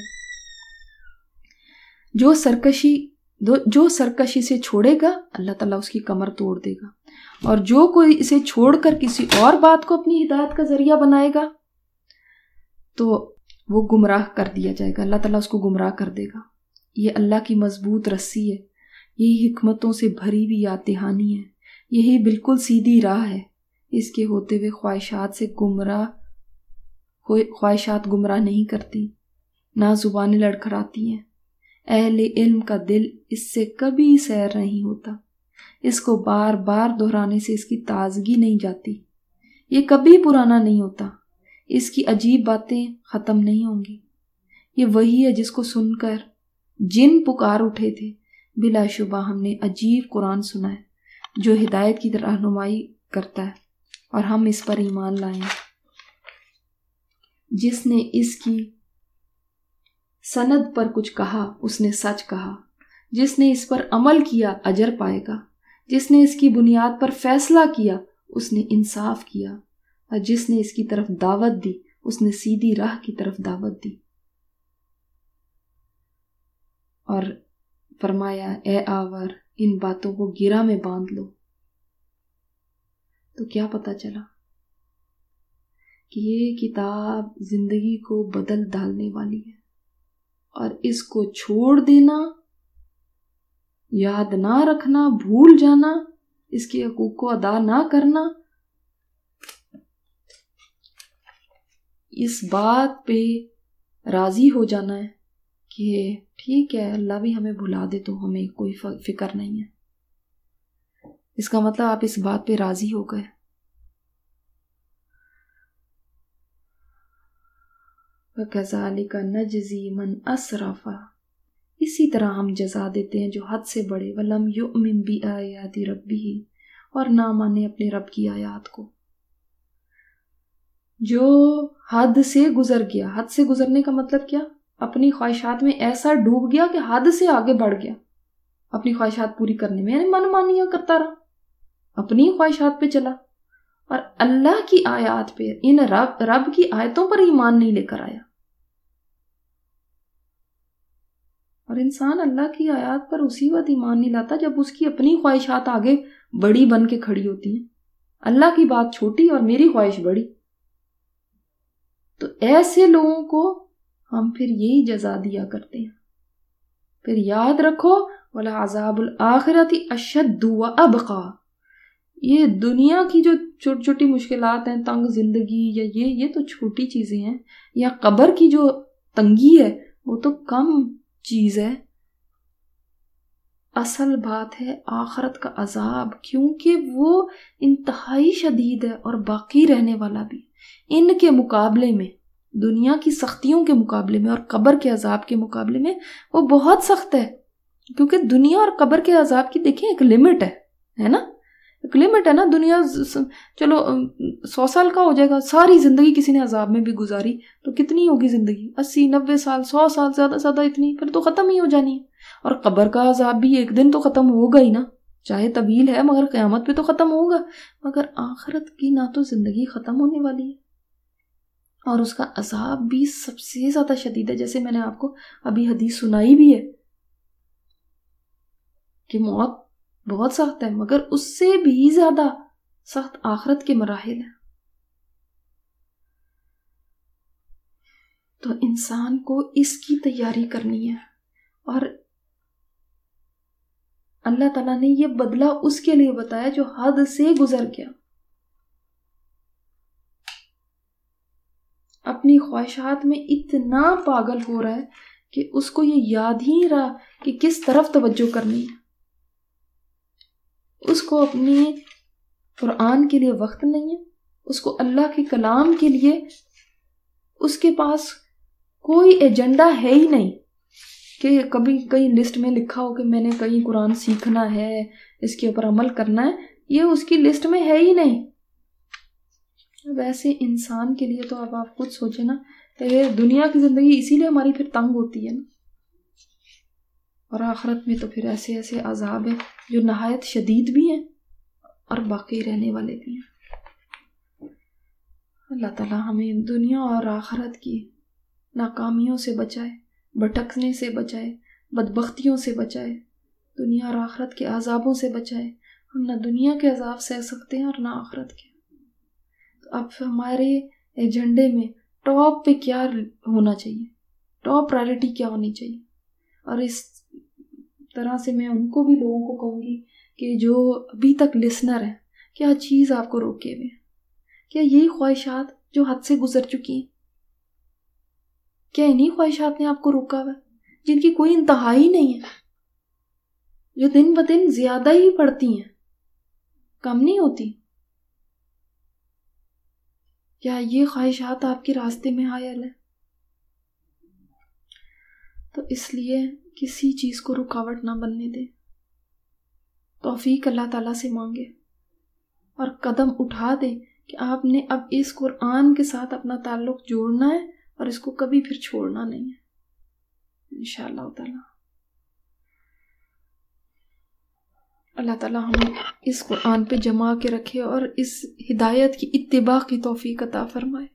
جو سرکشی جو سرکشی سے چھوڑے گا اللہ تعالیٰ اس کی کمر توڑ دے گا، اور جو کوئی اسے چھوڑ کر کسی اور بات کو اپنی ہدایت کا ذریعہ بنائے گا تو وہ گمراہ کر دیا جائے گا، اللہ تعالیٰ اس کو گمراہ کر دے گا. یہ اللہ کی مضبوط رسی ہے، یہی حکمتوں سے بھری ہوئی یاد دہانی ہے، یہی بالکل سیدھی راہ ہے. اس کے ہوتے ہوئے خواہشات سے گمراہ خواہشات گمراہ نہیں کرتی، نہ زبانیں لڑکھڑاتی ہیں. اہل علم کا دل اس سے کبھی سیر نہیں ہوتا، اس کو بار بار دہرانے سے اس کی تازگی نہیں جاتی. یہ کبھی پرانا نہیں ہوتا، اس کی عجیب باتیں ختم نہیں ہوں گی. یہ وہی ہے جس کو سن کر جن پکار اٹھے تھے. بلا شبہ ہم نے عجیب قرآن سنا ہے جو ہدایت کی رہنمائی کرتا ہے، اور ہم اس پر ایمان لائیں. جس نے اس کی سند پر کچھ کہا اس نے سچ کہا، جس نے اس پر عمل کیا اجر پائے گا، جس نے اس کی بنیاد پر فیصلہ کیا اس نے انصاف کیا، اور جس نے اس کی طرف دعوت دی اس نے سیدھی راہ کی طرف دعوت دی. اور فرمایا اے آور ان باتوں کو گرہ میں باندھ لو. تو کیا پتہ چلا کہ یہ کتاب زندگی کو بدل ڈالنے والی ہے، اور اس کو چھوڑ دینا، یاد نہ رکھنا، بھول جانا، اس کے حقوق کو ادا نہ کرنا، اس بات پہ راضی ہو جانا ہے کہ ٹھیک ہے اللہ بھی ہمیں بھلا دے تو ہمیں کوئی فکر نہیں ہے. اس کا مطلب آپ اس بات پہ راضی ہو گئے. وَكَذَلِكَ نَجْزِي مَنْ أَسْرَفَ، اسی طرح ہم جزا دیتے ہیں جو حد سے بڑے، وَلَمْ يُؤْمِنْ بِآيَاتِ رَبِّهِ، اور نہ مانے اپنے رب کی آیات کو. جو حد سے گزر گیا، حد سے گزرنے کا مطلب کیا؟ اپنی خواہشات میں ایسا ڈوب گیا کہ حد سے آگے بڑھ گیا اپنی خواہشات پوری کرنے میں، یعنی من مانیاں کرتا رہا، اپنی خواہشات پہ چلا اور اللہ کی آیات پہ، ان رب رب کی آیتوں پر ایمان نہیں لے کر آیا. اور انسان اللہ کی آیات پر اسی وقت ایمان نہیں لاتا جب اس کی اپنی خواہشات آگے بڑی بن کے کھڑی ہوتی ہیں، اللہ کی بات چھوٹی اور میری خواہش بڑی. تو ایسے لوگوں کو ہم پھر یہی جزا دیا کرتے ہیں. پھر یاد رکھو وَلَعَذَابُ الْآخِرَةِ أَشَدُّ وَأَبْقَى، یہ دنیا کی جو چھوٹی چھوٹی مشکلات ہیں، تنگ زندگی یا یہ یہ تو چھوٹی چیزیں ہیں، یا قبر کی جو تنگی ہے وہ تو کم چیز ہے. اصل بات ہے آخرت کا عذاب، کیونکہ وہ انتہائی شدید ہے اور باقی رہنے والا بھی. ان کے مقابلے میں، دنیا کی سختیوں کے مقابلے میں اور قبر کے عذاب کے مقابلے میں وہ بہت سخت ہے. کیونکہ دنیا اور قبر کے عذاب کی دیکھیں ایک لمٹ ہے ہے نا، ایک لمٹ ہے نا. دنیا چلو سو سال کا ہو جائے گا، ساری زندگی کسی نے عذاب میں بھی گزاری تو کتنی ہوگی زندگی؟ اسی نوے سال، سو سال، زیادہ زیادہ اتنی، پھر تو ختم ہی ہو جانی ہے. اور قبر کا عذاب بھی ایک دن تو ختم ہوگا ہی نا، چاہے طویل ہے مگر قیامت پہ تو ختم ہوگا. مگر آخرت کی نہ تو زندگی ختم ہونے والی ہے اور اس کا عذاب بھی سب سے زیادہ شدید ہے. جیسے میں نے آپ کو ابھی حدیث سنائی بھی ہے کہ موت بہت سخت ہے، مگر اس سے بھی زیادہ سخت آخرت کے مراحل ہیں. تو انسان کو اس کی تیاری کرنی ہے، اور اللہ تعالیٰ نے یہ بدلہ اس کے لیے بتایا جو حد سے گزر گیا، اپنی خواہشات میں اتنا پاگل ہو رہا ہے کہ اس کو یہ یاد ہی نہیں رہا کہ کس طرف توجہ کرنی ہے. اس کو اپنی قرآن کے لیے وقت نہیں ہے، اس کو اللہ کے کلام کے لیے اس کے پاس کوئی ایجنڈا ہے ہی نہیں کہ کبھی کہیں لسٹ میں لکھا ہو کہ میں نے کہیں قرآن سیکھنا ہے، اس کے اوپر عمل کرنا ہے. یہ اس کی لسٹ میں ہے ہی نہیں. ویسے انسان کے لیے تو اب آپ خود سوچیں نا، کہ دنیا کی زندگی اسی لیے ہماری پھر تنگ ہوتی ہے نا، اور آخرت میں تو پھر ایسے ایسے عذاب ہیں جو نہایت شدید بھی ہیں اور باقی رہنے والے بھی ہیں. اللہ تعالیٰ ہمیں دنیا اور آخرت کی ناکامیوں سے بچائے، بھٹکنے سے بچائے، بدبختیوں سے بچائے، دنیا اور آخرت کے عذابوں سے بچائے. ہم نہ دنیا کے عذاب سہ سکتے ہیں اور نہ آخرت کے. تو اب ہمارے ایجنڈے میں ٹاپ پہ کیا ہونا چاہیے، ٹاپ پرائرٹی کیا ہونی چاہیے. اور اس طرح سے میں ان کو بھی لوگوں کو کہوں گی کہ جو ابھی تک لسنر ہیں، کیا چیز آپ کو روکے ہوئے؟ کیا یہی خواہشات جو حد سے گزر چکی ہیں؟ کیا انہی خواہشات نے آپ کو روکا ہوا ہے جن کی کوئی انتہا ہی نہیں ہے، جو دن بدن زیادہ ہی بڑھتی ہیں، کم نہیں ہوتی؟ کیا یہ خواہشات آپ کے راستے میں حائل ہے؟ تو اس لیے کسی چیز کو رکاوٹ نہ بننے دے، توفیق اللہ تعالیٰ سے مانگے اور قدم اٹھا دے کہ آپ نے اب اس قرآن کے ساتھ اپنا تعلق جوڑنا ہے اور اس کو کبھی پھر چھوڑنا نہیں ہے انشاءاللہ تعالیٰ. اللہ تعالیٰ ہمیں اس قرآن پہ جما کے رکھے اور اس ہدایت کی اتباع کی توفیق عطا فرمائے.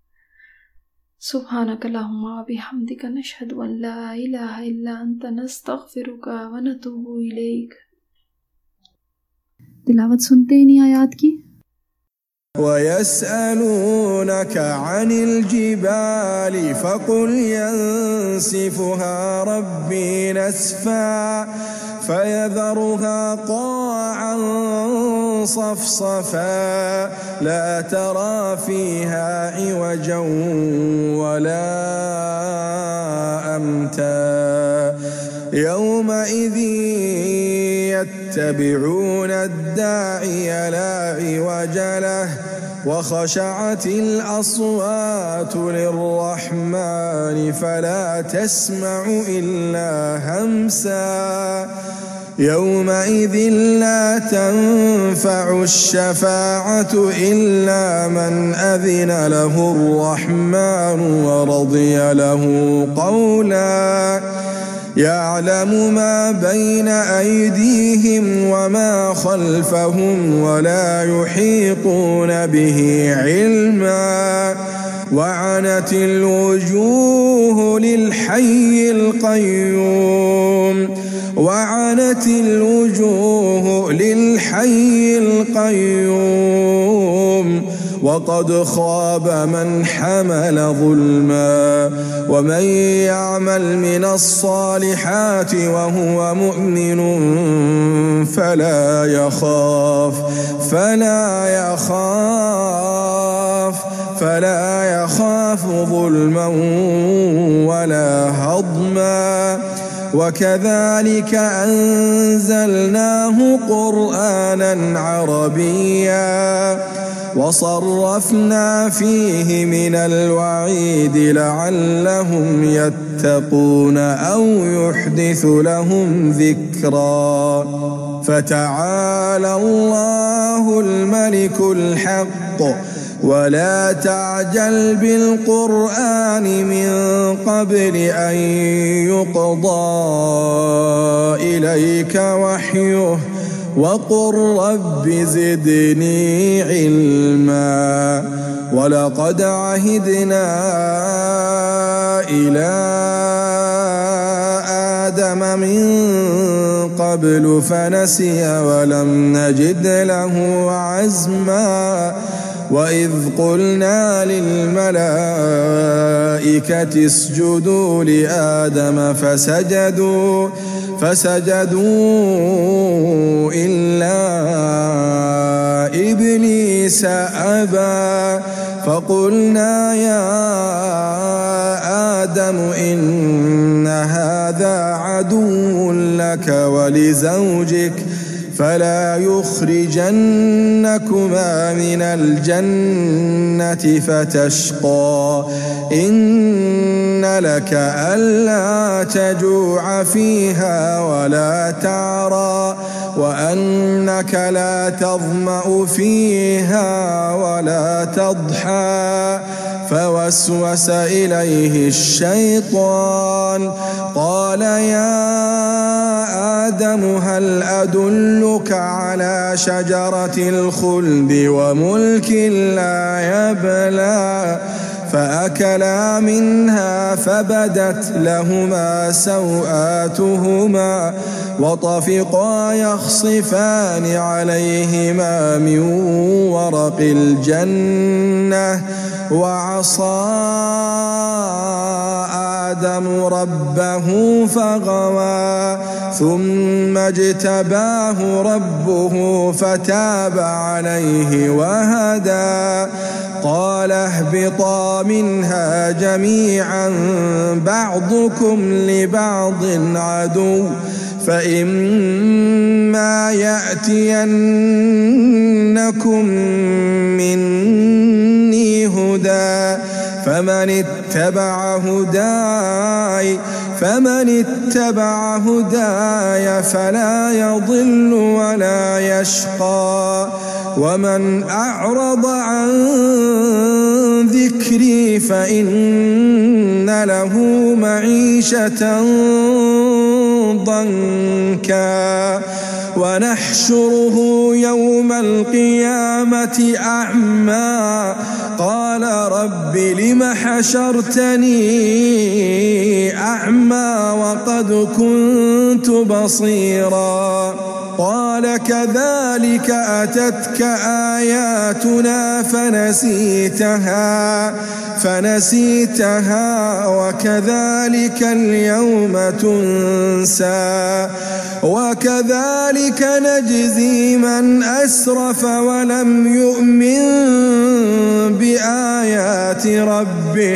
سبحانک اللہم و بحمدک نشہد ان لا الہ الا انت نستغفرک و نتوب الیک. تلاوت سنتے ہیں انہی آیات کی. وَيَسْأَلُونَكَ عَنِ الْجِبَالِ فَقُلْ يَنسِفُهَا رَبِّي نَسْفًا فَيَذَرُهَا قَاعًا صَفْصَفًا لَا تَرَى فِيهَا عِوَجًا وَلَا أَمْتًا يَوْمَئِذٍ يَتَّبِعُونَ يتبعون الداعي لا عوج له وخشعت الأصوات للرحمن فلا تسمع إلا همسا يومئذ لا تنفع الشفاعة إلا من أذن له الرحمن ورضي له قولا يعلم ما بين أيديهم وما خلفهم ولا يحيطون به علما وعنت الوجوه للحي القيوم وعنت الوجوه للحي القيوم وقد خاب من حمل ظلما ومن يعمل من الصالحات وهو مؤمن فلا يخاف فلا يخاف فلا يخاف ظلما ولا هضما وكذلك أنزلناه قرآنا عربيا وصرفنا فيه من الوعيد لعلهم يتقون أو يحدث لهم ذكرا فتعالى الله الملك الحق ولا تعجل بالقرآن من قبل أن يقضى إليك وحيه وقل رب زدني علما ولقد عهدنا إلى آدم من قبل فنسي ولم نجد له عزما وإذ قلنا للملائكة اسجدوا لآدم فسجدوا فسجدوا إلا إبليس أبى فقلنا يا آدم إن هذا عدو لك ولزوجك فلا يخرجنكما من الجنة فتشقى إن لك ألا تجوع فيها ولا تعرى وأنك لا تظمأ فيها ولا تضحى فوسوس إليه الشيطان قال يا آدم هل أدلك على شجرة الخلد وملك لا يبلى فأكلا منها فبدت لهما سوآتهما وطفقا يخصفان عليهما من ورق الجنة وعصى آدم ربه فغوى ثم اجتباه ربه فتاب عليه وهدى قال اهبطا منها جميعا بعضكم لبعض عدو فإما يأتينكم مني هدى فمن اتبع هداي فمن اتبع هداي فلا يضل ولا يشقى ومن أعرض عن ذكري فإن له معيشة ضنكا ونحشره يوم القيامة أعمى قال رب لم حشرتني أعمى وقد كنت بصيرا قال كذلك أتتك آياتنا فنسيتها فنسيتها وكذلك اليوم تنسى وكذلك نجزي من أسرف ولم يؤمن بآيات ربه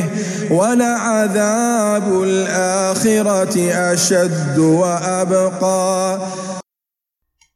ولعذاب الآخرة أشد وأبقى